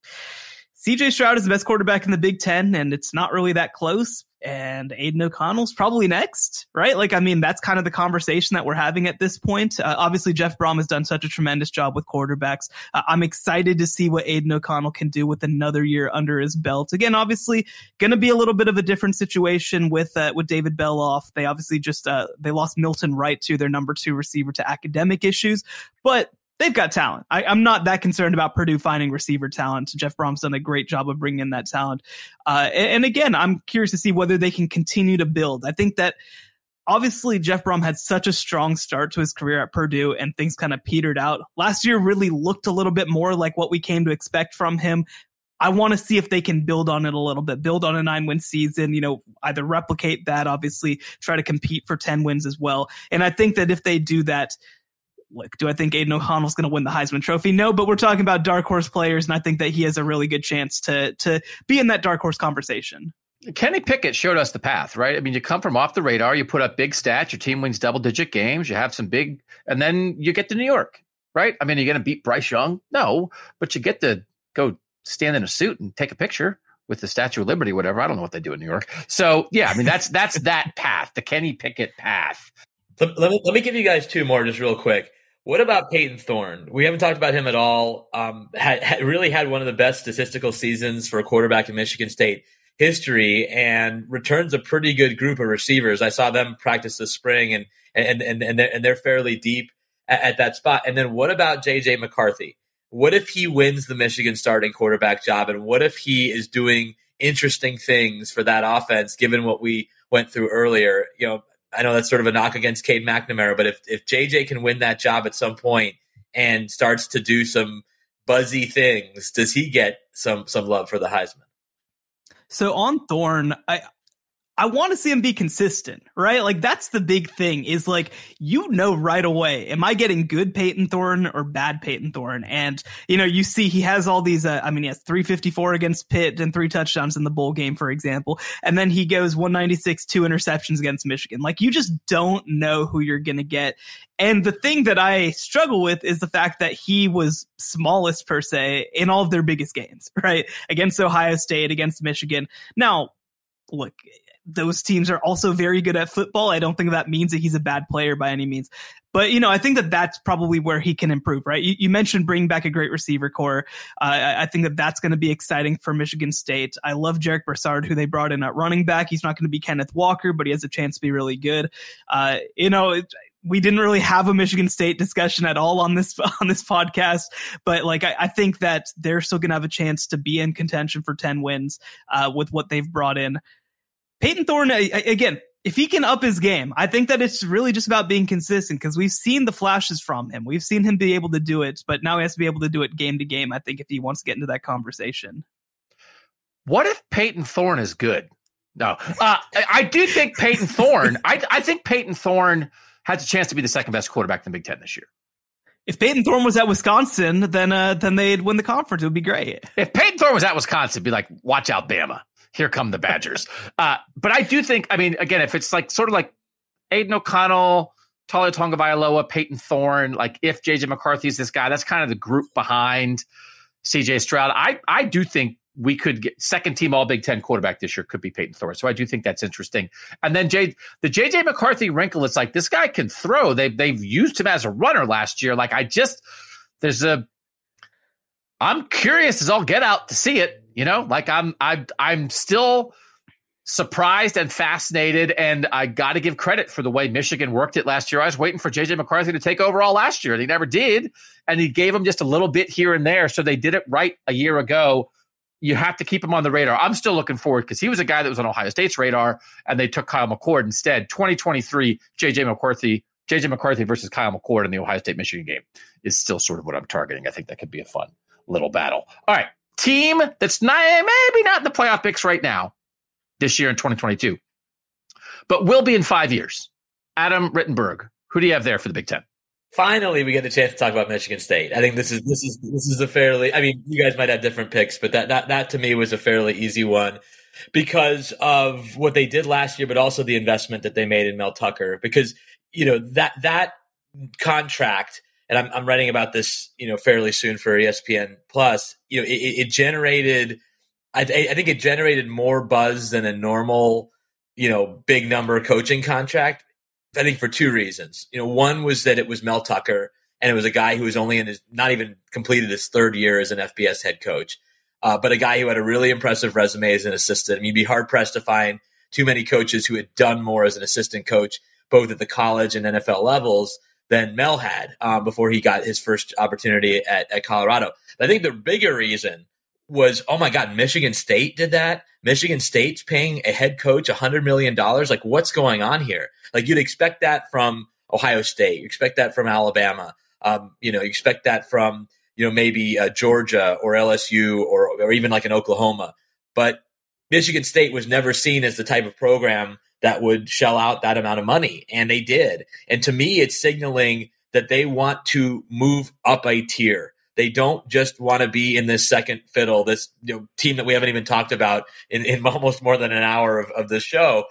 CJ Stroud is the best quarterback in the Big Ten, and it's not really that close. And Aiden O'Connell's probably next, right? That's kind of the conversation that we're having at this point. Obviously, Jeff Brom has done such a tremendous job with quarterbacks. I'm excited to see what Aiden O'Connell can do with another year under his belt. Again, obviously, going to be a little bit of a different situation with David Bell off. They obviously they lost Milton Wright to their number 2 receiver to academic issues, but they've got talent. I'm not that concerned about Purdue finding receiver talent. Jeff Brom's done a great job of bringing in that talent. And again, I'm curious to see whether they can continue to build. I think that obviously Jeff Brom had such a strong start to his career at Purdue and things kind of petered out. Last year really looked a little bit more like what we came to expect from him. I want to see if they can build on it a little bit, build on a 9-win season, either replicate that, obviously try to compete for 10 wins as well. And I think that if they do that, look, do I think Aiden O'Connell's going to win the Heisman Trophy? No, but we're talking about dark horse players, and I think that he has a really good chance to be in that dark horse conversation. Kenny Pickett showed us the path, right? I mean, you come from off the radar, you put up big stats, your team wins double-digit games, you have some big, and then you get to New York, right? I mean, are you going to beat Bryce Young? No, but you get to go stand in a suit and take a picture with the Statue of Liberty, whatever. I don't know what they do in New York. So, yeah, I mean, that's that path, the Kenny Pickett path. Let me give you guys 2 more just real quick. What about Peyton Thorne? We haven't talked about him at all. Really had one of the best statistical seasons for a quarterback in Michigan State history, and returns a pretty good group of receivers. I saw them practice this spring, and they're fairly deep at that spot. And then what about J.J. McCarthy? What if he wins the Michigan starting quarterback job, and what if he is doing interesting things for that offense, given what we went through earlier? I know that's sort of a knock against Cade McNamara, but if JJ can win that job at some point and starts to do some buzzy things, does he get some love for the Heisman? So on Thorne, I want to see him be consistent, right? That's the big thing is right away, am I getting good Peyton Thorne or bad Peyton Thorne? And, you see he has all these, he has 354 against Pitt and 3 touchdowns in the bowl game, for example. And then he goes 196, 2 interceptions against Michigan. You just don't know who you're going to get. And the thing that I struggle with is the fact that he was smallest per se in all of their biggest games, right? Against Ohio State, against Michigan. Now, look, those teams are also very good at football. I don't think that means that he's a bad player by any means. But, I think that that's probably where he can improve, right? You mentioned bringing back a great receiver core. I think that that's going to be exciting for Michigan State. I love Jarek Broussard, who they brought in at running back. He's not going to be Kenneth Walker, but he has a chance to be really good. we didn't really have a Michigan State discussion at all on this podcast, but like I think that they're still going to have a chance to be in contention for 10 wins with what they've brought in. Peyton Thorne, again, if he can up his game, I think that it's really just about being consistent, because we've seen the flashes from him. We've seen him be able to do it, but now he has to be able to do it game to game, I think, if he wants to get into that conversation. What if Peyton Thorne is good? No, I do think Peyton Thorne, I think Peyton Thorne has a chance to be the second best quarterback in the Big Ten this year. If Peyton Thorne was at Wisconsin, then they'd win the conference. It would be great. If Peyton Thorne was at Wisconsin, it'd be like, watch out, Bama. Here come the Badgers. But I do think, I mean, again, if it's like sort of like Aiden O'Connell, Talia Tagovailoa, Peyton Thorne, like if JJ McCarthy's this guy, that's kind of the group behind CJ Stroud. I do think we could get second team all Big Ten quarterback this year could be Peyton Thorne. So I do think that's interesting. And then the JJ McCarthy wrinkle, it's like this guy can throw. They've used him as a runner last year. Like I'm curious as all get out to see it. You know, like I'm still surprised and fascinated, and I got to give credit for the way Michigan worked it last year. I was waiting for JJ McCarthy to take over all last year. They never did, and he gave them just a little bit here and there. So they did it right a year ago. You have to keep him on the radar. I'm still looking forward because he was a guy that was on Ohio State's radar, and they took Kyle McCord instead. 2023 JJ McCarthy versus Kyle McCord in the Ohio State-Michigan game is still sort of what I'm targeting. I think that could be a fun little battle. All right. Team that's maybe not in the playoff mix right now, this year in 2022, but will be in 5 years. Adam Rittenberg, who do you have there for the Big Ten? Finally, we get a chance to talk about Michigan State. I think this is a fairly. I mean, you guys might have different picks, but that to me was a fairly easy one because of what they did last year, but also the investment that they made in Mel Tucker. Because that contract. And I'm writing about this, fairly soon for ESPN Plus. It generated, I think it generated more buzz than a normal, big number coaching contract. I think for two reasons. One was that it was Mel Tucker, and it was a guy who was only not even completed his third year as an FBS head coach, but a guy who had a really impressive resume as an assistant. I mean, you'd be hard pressed to find too many coaches who had done more as an assistant coach, both at the college and NFL levels, than Mel had before he got his first opportunity at Colorado. But I think the bigger reason was, oh my God, Michigan State did that? Michigan State's paying a head coach $100 million? Like, what's going on here? Like, you'd expect that from Ohio State. You expect that from Alabama. You expect that from, maybe Georgia or LSU or even like an Oklahoma. But Michigan State was never seen as the type of program that would shell out that amount of money. And they did. And to me, it's signaling that they want to move up a tier. They don't just want to be in this second fiddle, this team that we haven't even talked about in almost more than an hour of this show.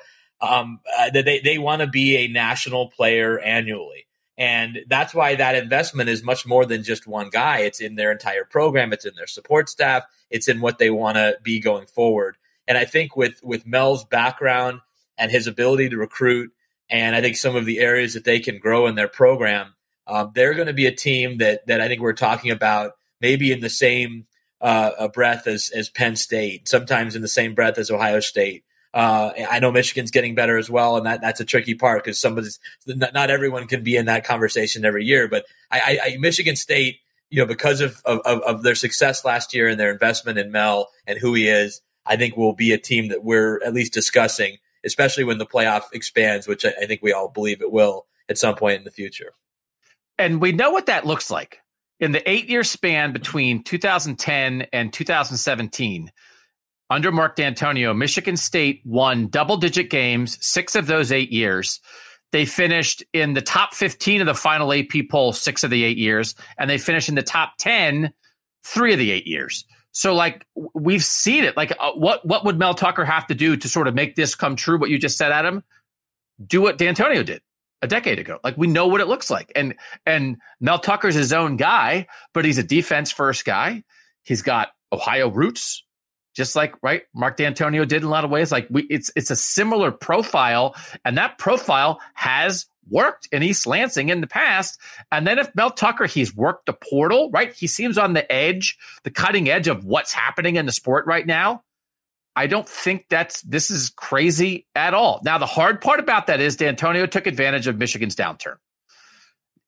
They want to be a national player annually. And that's why that investment is much more than just one guy. It's in their entire program. It's in their support staff. It's in what they want to be going forward. And I think with Mel's background and his ability to recruit, and I think some of the areas that they can grow in their program, they're going to be a team that I think we're talking about maybe in the same breath as Penn State, sometimes in the same breath as Ohio State. I know Michigan's getting better as well, and that's a tricky part because not everyone can be in that conversation every year. But Michigan State, because of their success last year and their investment in Mel and who he is, I think will be a team that we're at least discussing, especially when the playoff expands, which I think we all believe it will at some point in the future. And we know what that looks like. In the 8-year span between 2010 and 2017, under Mark D'Antonio, Michigan State won double-digit games 6 of those 8 years. They finished in the top 15 of the final AP poll 6 of the 8 years, and they finished in the top 10 3 of the 8 years. So, like, we've seen it. Like, what would Mel Tucker have to do to sort of make this come true, what you just said, Adam? Do what D'Antonio did a decade ago. Like, we know what it looks like. And Mel Tucker's his own guy, but he's a defense-first guy. He's got Ohio roots, just like, right, Mark D'Antonio did in a lot of ways. Like, it's a similar profile, and that profile has worked in East Lansing in the past. And then if Mel Tucker, he's worked the portal, right? He seems on the edge, the cutting edge of what's happening in the sport right now. I don't think this is crazy at all. Now, the hard part about that is D'Antonio took advantage of Michigan's downturn.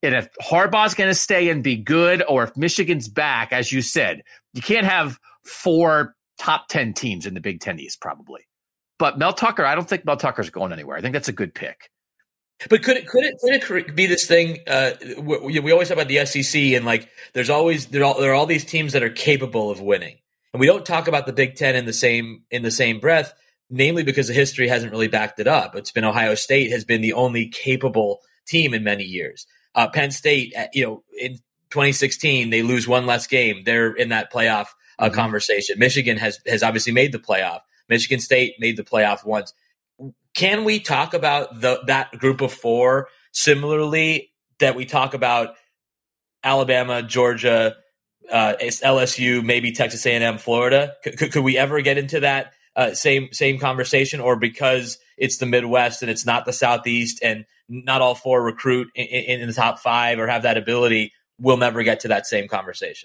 And if Harbaugh's going to stay and be good, or if Michigan's back, as you said, you can't have 4 top 10 teams in the Big Ten East, probably. But Mel Tucker, I don't think Mel Tucker's going anywhere. I think that's a good pick. But could it be this thing? We always talk about the SEC, and like there are all these teams that are capable of winning, and we don't talk about the Big Ten in the same breath. Namely, because the history hasn't really backed it up. It's been Ohio State has been the only capable team in many years. Penn State, in 2016, they lose one less game. They're in that playoff conversation. Michigan has obviously made the playoff. Michigan State made the playoff once. Can we talk about that group of 4 similarly that we talk about Alabama, Georgia, LSU, maybe Texas A&M, Florida? Could we ever get into that same conversation? Or because it's the Midwest and it's not the Southeast and not all 4 recruit in the top 5 or have that ability, we'll never get to that same conversation?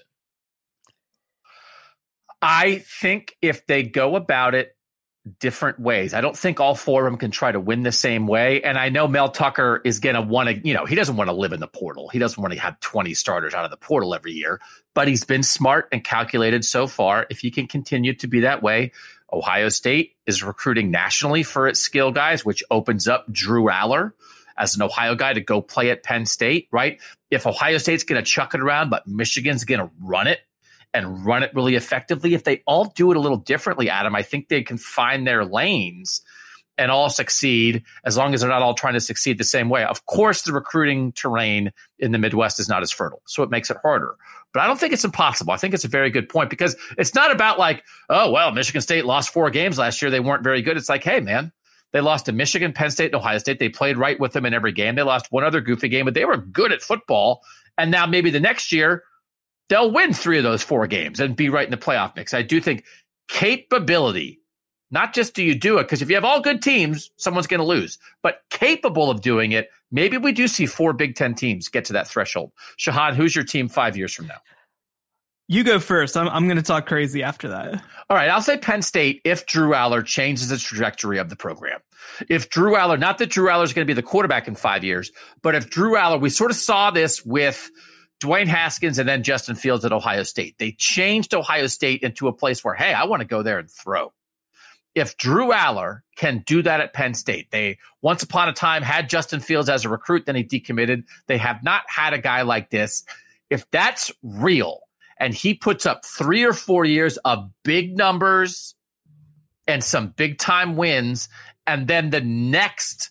I think if they go about it different ways, I don't think all 4 of them can try to win the same way. And I know Mel Tucker is going to want to, he doesn't want to live in the portal. He doesn't want to have 20 starters out of the portal every year, but he's been smart and calculated so far. If he can continue to be that way, Ohio State is recruiting nationally for its skill guys, which opens up Drew Aller as an Ohio guy to go play at Penn State, right? If Ohio State's going to chuck it around, but Michigan's going to run it and run it really effectively, if they all do it a little differently, Adam, I think they can find their lanes and all succeed, as long as they're not all trying to succeed the same way. Of course, the recruiting terrain in the Midwest is not as fertile, so it makes it harder. But I don't think it's impossible. I think it's a very good point, because it's not about like, oh, well, Michigan State lost 4 games last year. They weren't very good. It's like, hey, man, they lost to Michigan, Penn State, and Ohio State. They played right with them in every game. They lost one other goofy game, but they were good at football. And now maybe the next year they'll win 3 of those 4 games and be right in the playoff mix. I do think capability, not just do you do it, because if you have all good teams, someone's going to lose, but capable of doing it. Maybe we do see 4 Big Ten teams get to that threshold. Shahan, who's your team 5 years from now? You go first. I'm going to talk crazy after that. All right, I'll say Penn State if Drew Aller changes the trajectory of the program. If Drew Aller, not that Drew Aller is going to be the quarterback in 5 years, but if Drew Aller, we sort of saw this with Dwayne Haskins and then Justin Fields at Ohio State. They changed Ohio State into a place where, hey, I want to go there and throw. If Drew Aller can do that at Penn State, they once upon a time had Justin Fields as a recruit, then he decommitted. They have not had a guy like this. If that's real, and he puts up 3 or 4 years of big numbers and some big time wins, and then the next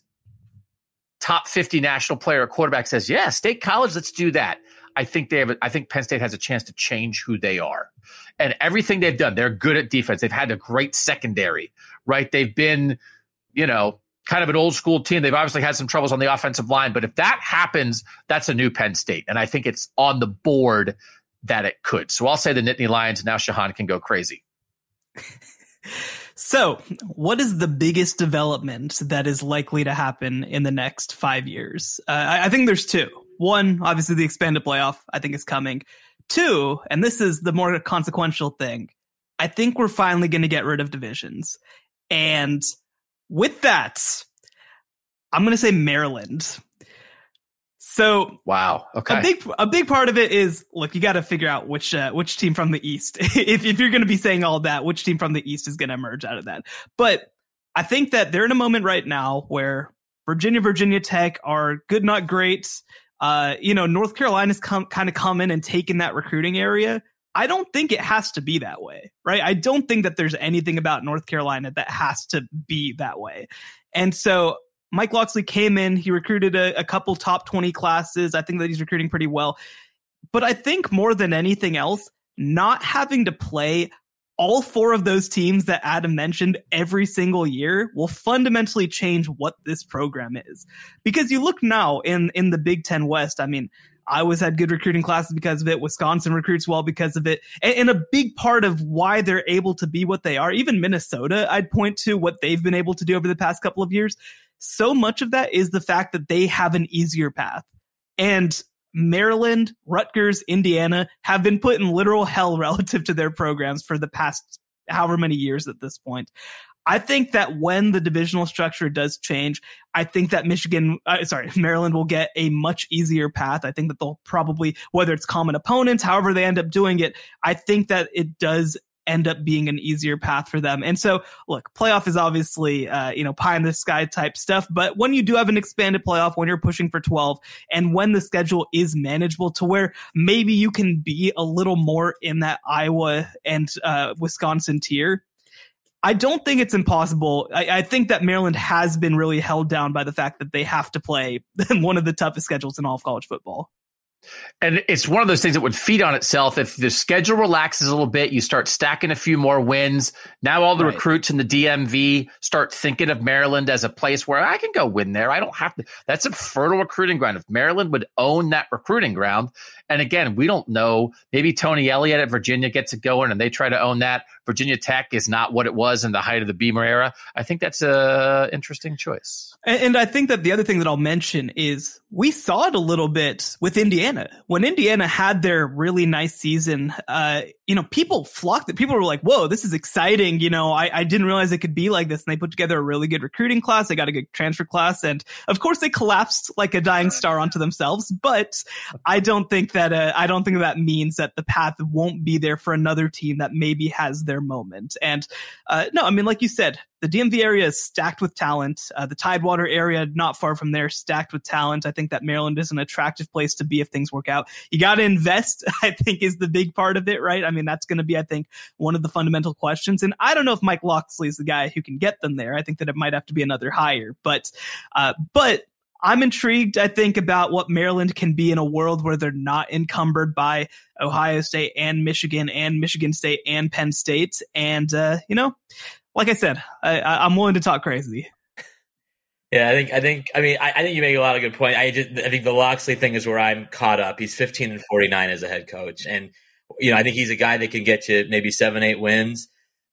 top 50 national player or quarterback says, yeah, State College, let's do that. I think Penn State has a chance to change who they are. And everything they've done, they're good at defense. They've had a great secondary, right? They've been, kind of an old school team. They've obviously had some troubles on the offensive line, but if that happens, that's a new Penn State. And I think it's on the board that it could. So I'll say the Nittany Lions. Now Shahan can go crazy. So what is the biggest development that is likely to happen in the next 5 years? I think there's 2. 1, obviously the expanded playoff, I think is coming. 2, and this is the more consequential thing, I think we're finally going to get rid of divisions. And with that, I'm going to say Maryland. So wow, okay. A big part of it is, look, you got to figure out which team from the East, if you're going to be saying all that, which team from the East is going to emerge out of that. But I think that they're in a moment right now where Virginia Tech are good, not great. North Carolina's kind of come in and taken that recruiting area. I don't think it has to be that way, right? I don't think that there's anything about North Carolina that has to be that way. And so Mike Locksley came in, he recruited a couple top 20 classes. I think that he's recruiting pretty well. But I think more than anything else, not having to play all 4 of those teams that Adam mentioned every single year will fundamentally change what this program is. Because you look now in the Big Ten West, I mean, Iowa's had good recruiting classes because of it. Wisconsin recruits well because of it. And a big part of why they're able to be what they are, even Minnesota, I'd point to what they've been able to do over the past couple of years. So much of that is the fact that they have an easier path. And Maryland, Rutgers, Indiana have been put in literal hell relative to their programs for the past however many years at this point. I think that when the divisional structure does change, I think that Maryland will get a much easier path. I think that they'll probably, whether it's common opponents, however they end up doing it, I think that it does end up being an easier path for them. And so, look, playoff is obviously, pie in the sky type stuff. But when you do have an expanded playoff, when you're pushing for 12, and when the schedule is manageable to where maybe you can be a little more in that Iowa and Wisconsin tier, I don't think it's impossible. I think that Maryland has been really held down by the fact that they have to play one of the toughest schedules in all of college football. And it's one of those things that would feed on itself. If the schedule relaxes a little bit, you start stacking a few more wins. Now all the recruits in the DMV start thinking of Maryland as a place where I can go win there. I don't have to. That's a fertile recruiting ground. If Maryland would own that recruiting ground, and again, we don't know, maybe Tony Elliott at Virginia gets it going and they try to own that. Virginia Tech is not what it was in the height of the Beamer era. I think that's an interesting choice. And I think that the other thing that I'll mention is we saw it a little bit with Indiana. When Indiana had their really nice season, people flocked it. People were like, whoa, this is exciting. I didn't realize it could be like this. And they put together a really good recruiting class. They got a good transfer class. And of course they collapsed like a dying star onto themselves. But I don't think that means that the path won't be there for another team that maybe has their moment. And like you said, the DMV area is stacked with talent. The Tidewater area, not far from there, stacked with talent. I think that Maryland is an attractive place to be if things work out. You got to invest, I think, is the big part of it, right? I mean, that's going to be, I think, one of the fundamental questions. And I don't know if Mike Locksley is the guy who can get them there. I think that it might have to be another hire. But I'm intrigued, I think, about what Maryland can be in a world where they're not encumbered by Ohio State and Michigan State and Penn State. And, like I said, I'm willing to talk crazy. Yeah, I think you make a lot of good points. I think the Locksley thing is where I'm caught up. He's 15-49 as a head coach. And, I think he's a guy that can get you maybe 7-8 wins.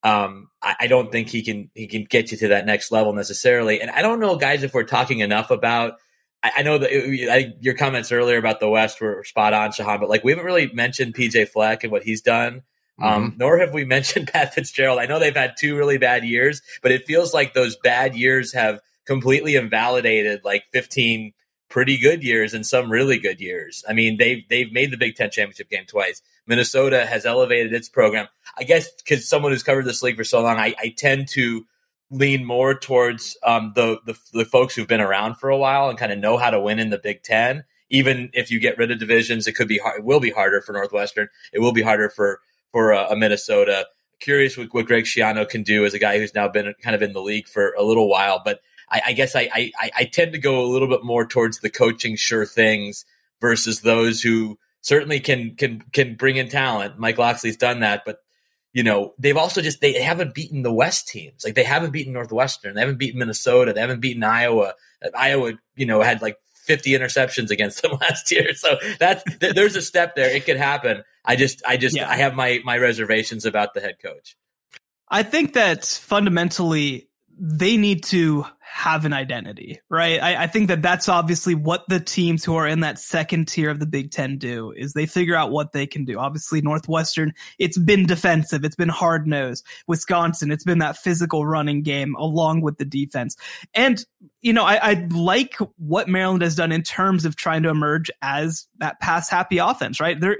I don't think he can get you to that next level necessarily. And I don't know, guys, if we're talking enough about, I know that your comments earlier about the West were spot on, Shahan, but we haven't really mentioned PJ Fleck and what he's done. Nor have we mentioned Pat Fitzgerald. I know they've had 2 really bad years, but it feels like those bad years have completely invalidated 15 pretty good years and some really good years. I mean, they've made the Big Ten championship game twice. Minnesota has elevated its program. I guess because someone who's covered this league for so long, I tend to lean more towards the folks who've been around for a while and kind of know how to win in the Big Ten. Even if you get rid of divisions, it will be harder for Northwestern. It will be harder for a Minnesota. Curious what Greg Schiano can do as a guy who's now been kind of in the league for a little while. But I guess I tend to go a little bit more towards the coaching sure things versus those who certainly can bring in talent. Mike Locksley's done that, but they've also they haven't beaten the West teams. They haven't beaten Northwestern. They haven't beaten Minnesota. They haven't beaten Iowa. Iowa, had 50 interceptions against them last year. So there's a step there. It could happen. I have my reservations about the head coach. I think that fundamentally they need to have an identity, right? I think that that's obviously what the teams who are in that second tier of the Big Ten do, is they figure out what they can do. Obviously, Northwestern, it's been defensive. It's been hard-nosed. Wisconsin, it's been that physical running game along with the defense. And, I like what Maryland has done in terms of trying to emerge as that pass-happy offense, right? There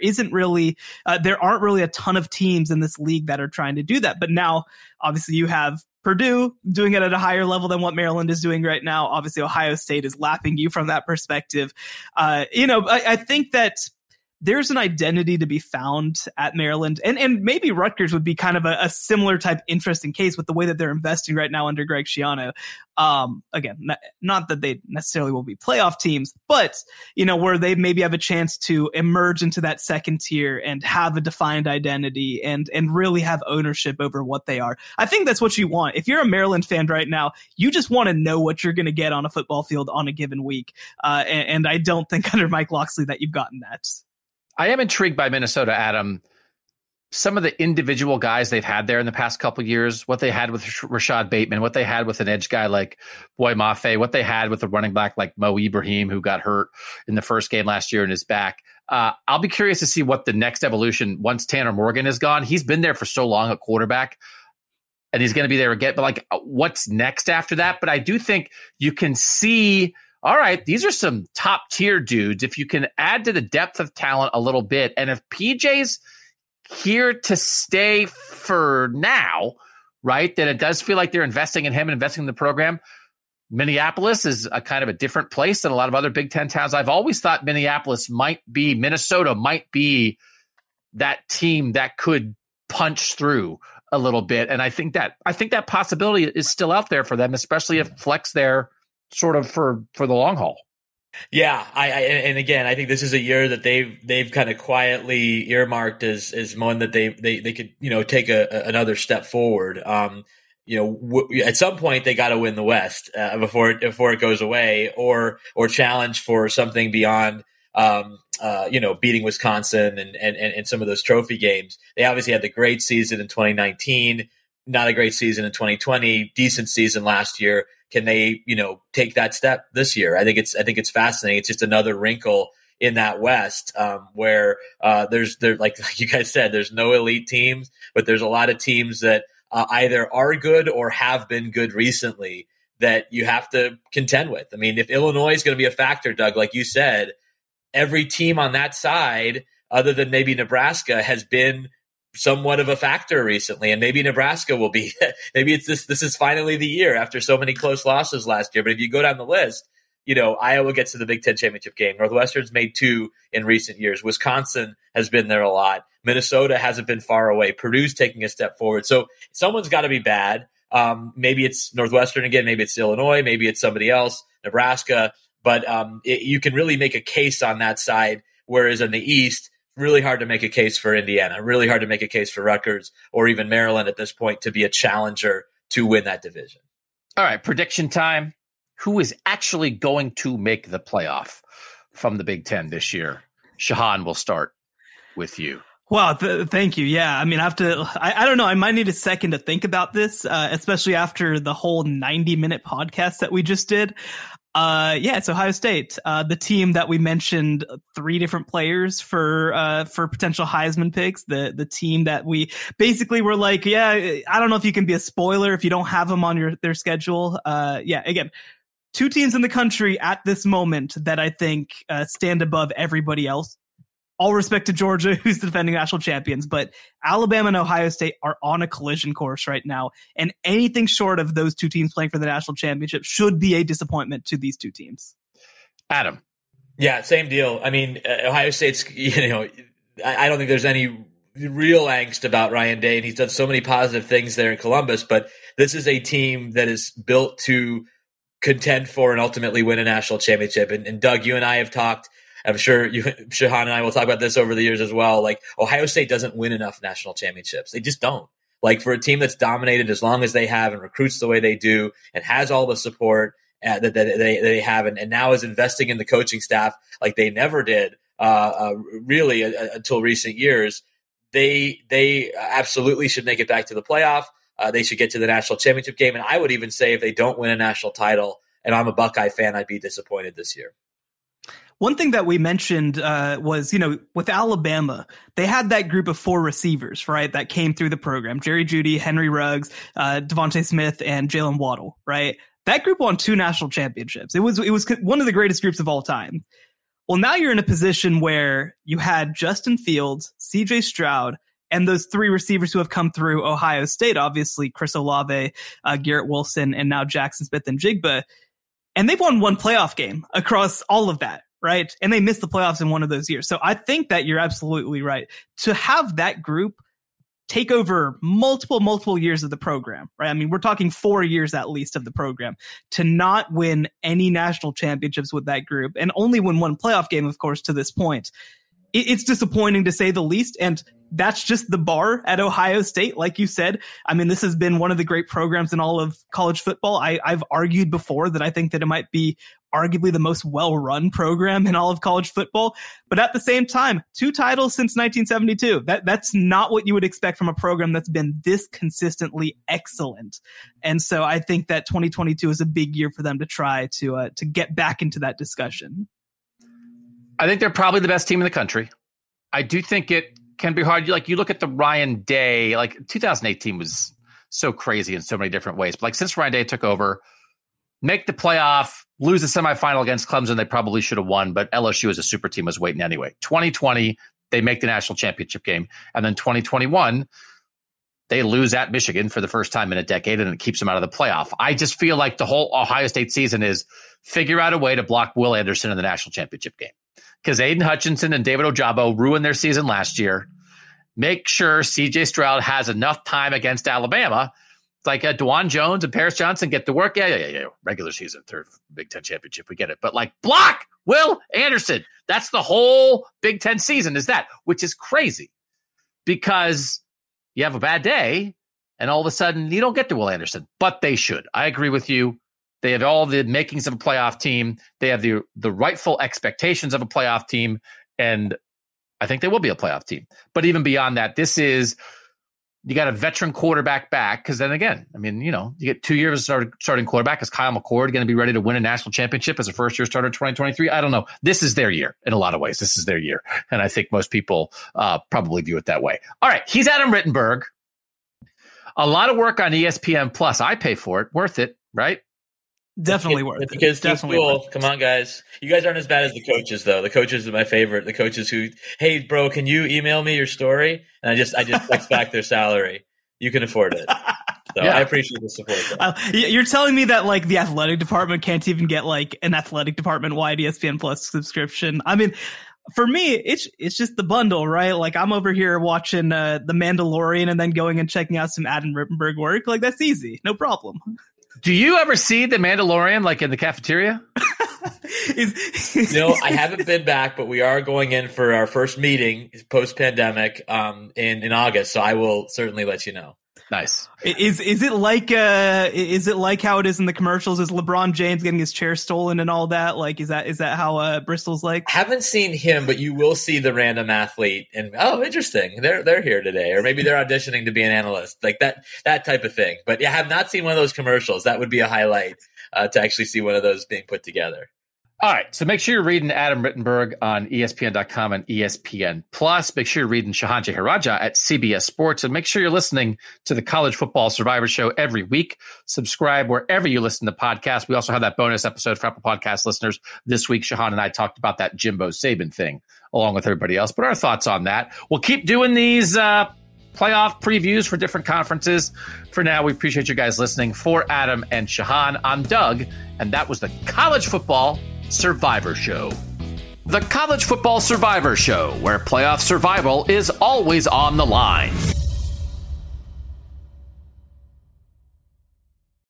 aren't really a ton of teams in this league that are trying to do that. But now, obviously, you have Purdue doing it at a higher level than what Maryland is doing right now. Obviously, Ohio State is lapping you from that perspective. I think that there's an identity to be found at Maryland, and maybe Rutgers would be kind of a similar type interesting case with the way that they're investing right now under Greg Schiano. Again, not that they necessarily will be playoff teams, but where they maybe have a chance to emerge into that second tier and have a defined identity and really have ownership over what they are. I think that's what you want. If you're a Maryland fan right now, you just want to know what you're going to get on a football field on a given week. And I don't think under Mike Locksley that you've gotten that. I am intrigued by Minnesota, Adam. Some of the individual guys they've had there in the past couple of years, what they had with Rashad Bateman, what they had with an edge guy like Boy Mafe, what they had with a running back like Mo Ibrahim, who got hurt in the first game last year and is back. I'll be curious to see what the next evolution, once Tanner Morgan is gone. He's been there for so long at quarterback. and he's going to be there again. But like, what's next after that? But I do think you can see, all right, these are some top tier dudes. If you can add to the depth of talent a little bit, and if PJ's here to stay for now, right, then it does feel like they're investing in him and investing in the program. Minneapolis is a kind of a different place than a lot of other Big Ten towns. I've always thought Minnesota might be that team that could punch through a little bit. And I think that possibility is still out there for them, especially if Fleck's there sort of for the long haul. Yeah, and again, I think this is a year that they've kind of quietly earmarked as one that they could take another step forward. At some point they got to win the West before it goes away, or challenge for something beyond beating Wisconsin and some of those trophy games. They obviously had the great season in 2019, not a great season in 2020, decent season last year. Can they, take that step this year? I think it's fascinating. It's just another wrinkle in that West where there's like you guys said, there's no elite teams, but there's a lot of teams that either are good or have been good recently that you have to contend with. I mean, if Illinois is going to be a factor, Doug, like you said, every team on that side, other than maybe Nebraska, has been somewhat of a factor recently, and maybe Nebraska will be. Maybe it's this is finally the year after so many close losses last year. But if you go down the list, Iowa gets to the Big Ten championship game. Northwestern's made 2 in recent years. Wisconsin has been there a lot. Minnesota hasn't been far away. Purdue's taking a step forward. So someone's got to be bad. Maybe it's Northwestern again. Maybe it's Illinois. Maybe it's somebody else, Nebraska. But you can really make a case on that side, whereas in the East, really hard to make a case for Indiana, really hard to make a case for Rutgers or even Maryland at this point to be a challenger to win that division. All right, prediction time. Who is actually going to make the playoff from the Big Ten this year? Shahan, we'll start with you. Well, thank you. Yeah, I mean, I don't know. I might need a second to think about this, especially after the whole 90-minute podcast that we just did. It's Ohio State, the team that we mentioned 3 different players for potential Heisman picks. The team that we basically were like, I don't know if you can be a spoiler if you don't have them on their schedule. Again, 2 teams in the country at this moment that I think stand above everybody else. All respect to Georgia, who's the defending national champions, but Alabama and Ohio State are on a collision course right now, and anything short of those 2 teams playing for the national championship should be a disappointment to these 2 teams. Adam. Yeah, same deal. I mean, Ohio State's, I don't think there's any real angst about Ryan Day, and he's done so many positive things there in Columbus, but this is a team that is built to contend for and ultimately win a national championship. And Doug, you and I have talked, I'm sure Shahan and I will talk about this over the years as well. Like, Ohio State doesn't win enough national championships. They just don't. Like, for a team that's dominated as long as they have and recruits the way they do and has all the support that they have and now is investing in the coaching staff like they never did really until recent years, they absolutely should make it back to the playoff. They should get to the national championship game. And I would even say if they don't win a national title, and I'm a Buckeye fan, I'd be disappointed this year. One thing that we mentioned was, with Alabama, they had that group of 4 receivers, right, that came through the program. Jerry Jeudy, Henry Ruggs, Devontae Smith, and Jalen Waddle, right? That group won 2 national championships. It was one of the greatest groups of all time. Well, now you're in a position where you had Justin Fields, CJ Stroud, and those 3 receivers who have come through Ohio State, obviously Chris Olave, Garrett Wilson, and now Jackson Smith-Njigba. And they've won 1 playoff game across all of that. Right. And they missed the playoffs in one of those years. So I think that you're absolutely right. To have that group take over multiple years of the program, right? I mean, we're talking 4 years at least of the program, to not win any national championships with that group and only win 1 playoff game, of course, to this point. It's disappointing to say the least. And that's just the bar at Ohio State. Like you said, I mean, this has been one of the great programs in all of college football. I've argued before that I think that it might be arguably the most well-run program in all of college football. But at the same time, 2 titles since 1972. That's not what you would expect from a program that's been this consistently excellent. And so I think that 2022 is a big year for them to try to get back into that discussion. I think they're probably the best team in the country. I do think it can be hard. Like, you look at the Ryan Day, like 2018 was so crazy in so many different ways. But like since Ryan Day took over, make the playoff, lose the semifinal against Clemson, they probably should have won, but LSU as a super team was waiting anyway. 2020, they make the national championship game. And then 2021, they lose at Michigan for the first time in a decade, and it keeps them out of the playoff. I just feel like the whole Ohio State season is figure out a way to block Will Anderson in the national championship game. Because Aiden Hutchinson and David Ojabo ruined their season last year. Make sure C.J. Stroud has enough time against Alabama. It's like DeJuan Jones and Paris Johnson get to work. Yeah. Regular season, third Big Ten championship. We get it. But like block Will Anderson. That's the whole Big Ten season is that, which is crazy because you have a bad day and all of a sudden you don't get to Will Anderson, but they should. I agree with you. They have all the makings of a playoff team. They have the rightful expectations of a playoff team. And I think they will be a playoff team. But even beyond that, you got a veteran quarterback back. Because then again, I mean, you get 2 years starting quarterback. Is Kyle McCord going to be ready to win a national championship as a first-year starter in 2023? I don't know. This is their year in a lot of ways. This is their year. And I think most people probably view it that way. All right. He's Adam Rittenberg. A lot of work on ESPN Plus. I pay for it. Worth it, right? Definitely worth it. Because definitely cool. Come on, guys. You guys aren't as bad as the coaches, though. The coaches are my favorite. The coaches who, hey, bro, can you email me your story? And I just text back their salary. You can afford it. So yeah. I appreciate the support. You're telling me that like the athletic department can't even get like an athletic department wide ESPN Plus subscription? I mean, for me, it's just the bundle, right? Like I'm over here watching The Mandalorian and then going and checking out some Adam Rittenberg work. Like that's easy, no problem. Do you ever see The Mandalorian like in the cafeteria? I haven't been back, but we are going in for our first meeting post-pandemic in August. So I will certainly let you know. Nice. Is it like how it is in the commercials? Is LeBron James getting his chair stolen and all that? Like, is that how Bristol's like? Haven't seen him, but you will see the random athlete and interesting. They're here today, or maybe they're auditioning to be an analyst, like that type of thing. But yeah, I have not seen one of those commercials. That would be a highlight to actually see one of those being put together. All right, so make sure you're reading Adam Rittenberg on ESPN.com and ESPN Plus. Make sure you're reading Shahan Jeharaja at CBS Sports, and make sure you're listening to the College Football Survivor Show every week. Subscribe wherever you listen to podcasts. We also have that bonus episode for Apple Podcast listeners. This week, Shahan and I talked about that Jimbo Saban thing, along with everybody else. But our thoughts on that. We'll keep doing these playoff previews for different conferences. For now, we appreciate you guys listening. For Adam and Shahan, I'm Doug, and that was the College Football Survivor Show. The College Football Survivor Show, where playoff survival is always on the line.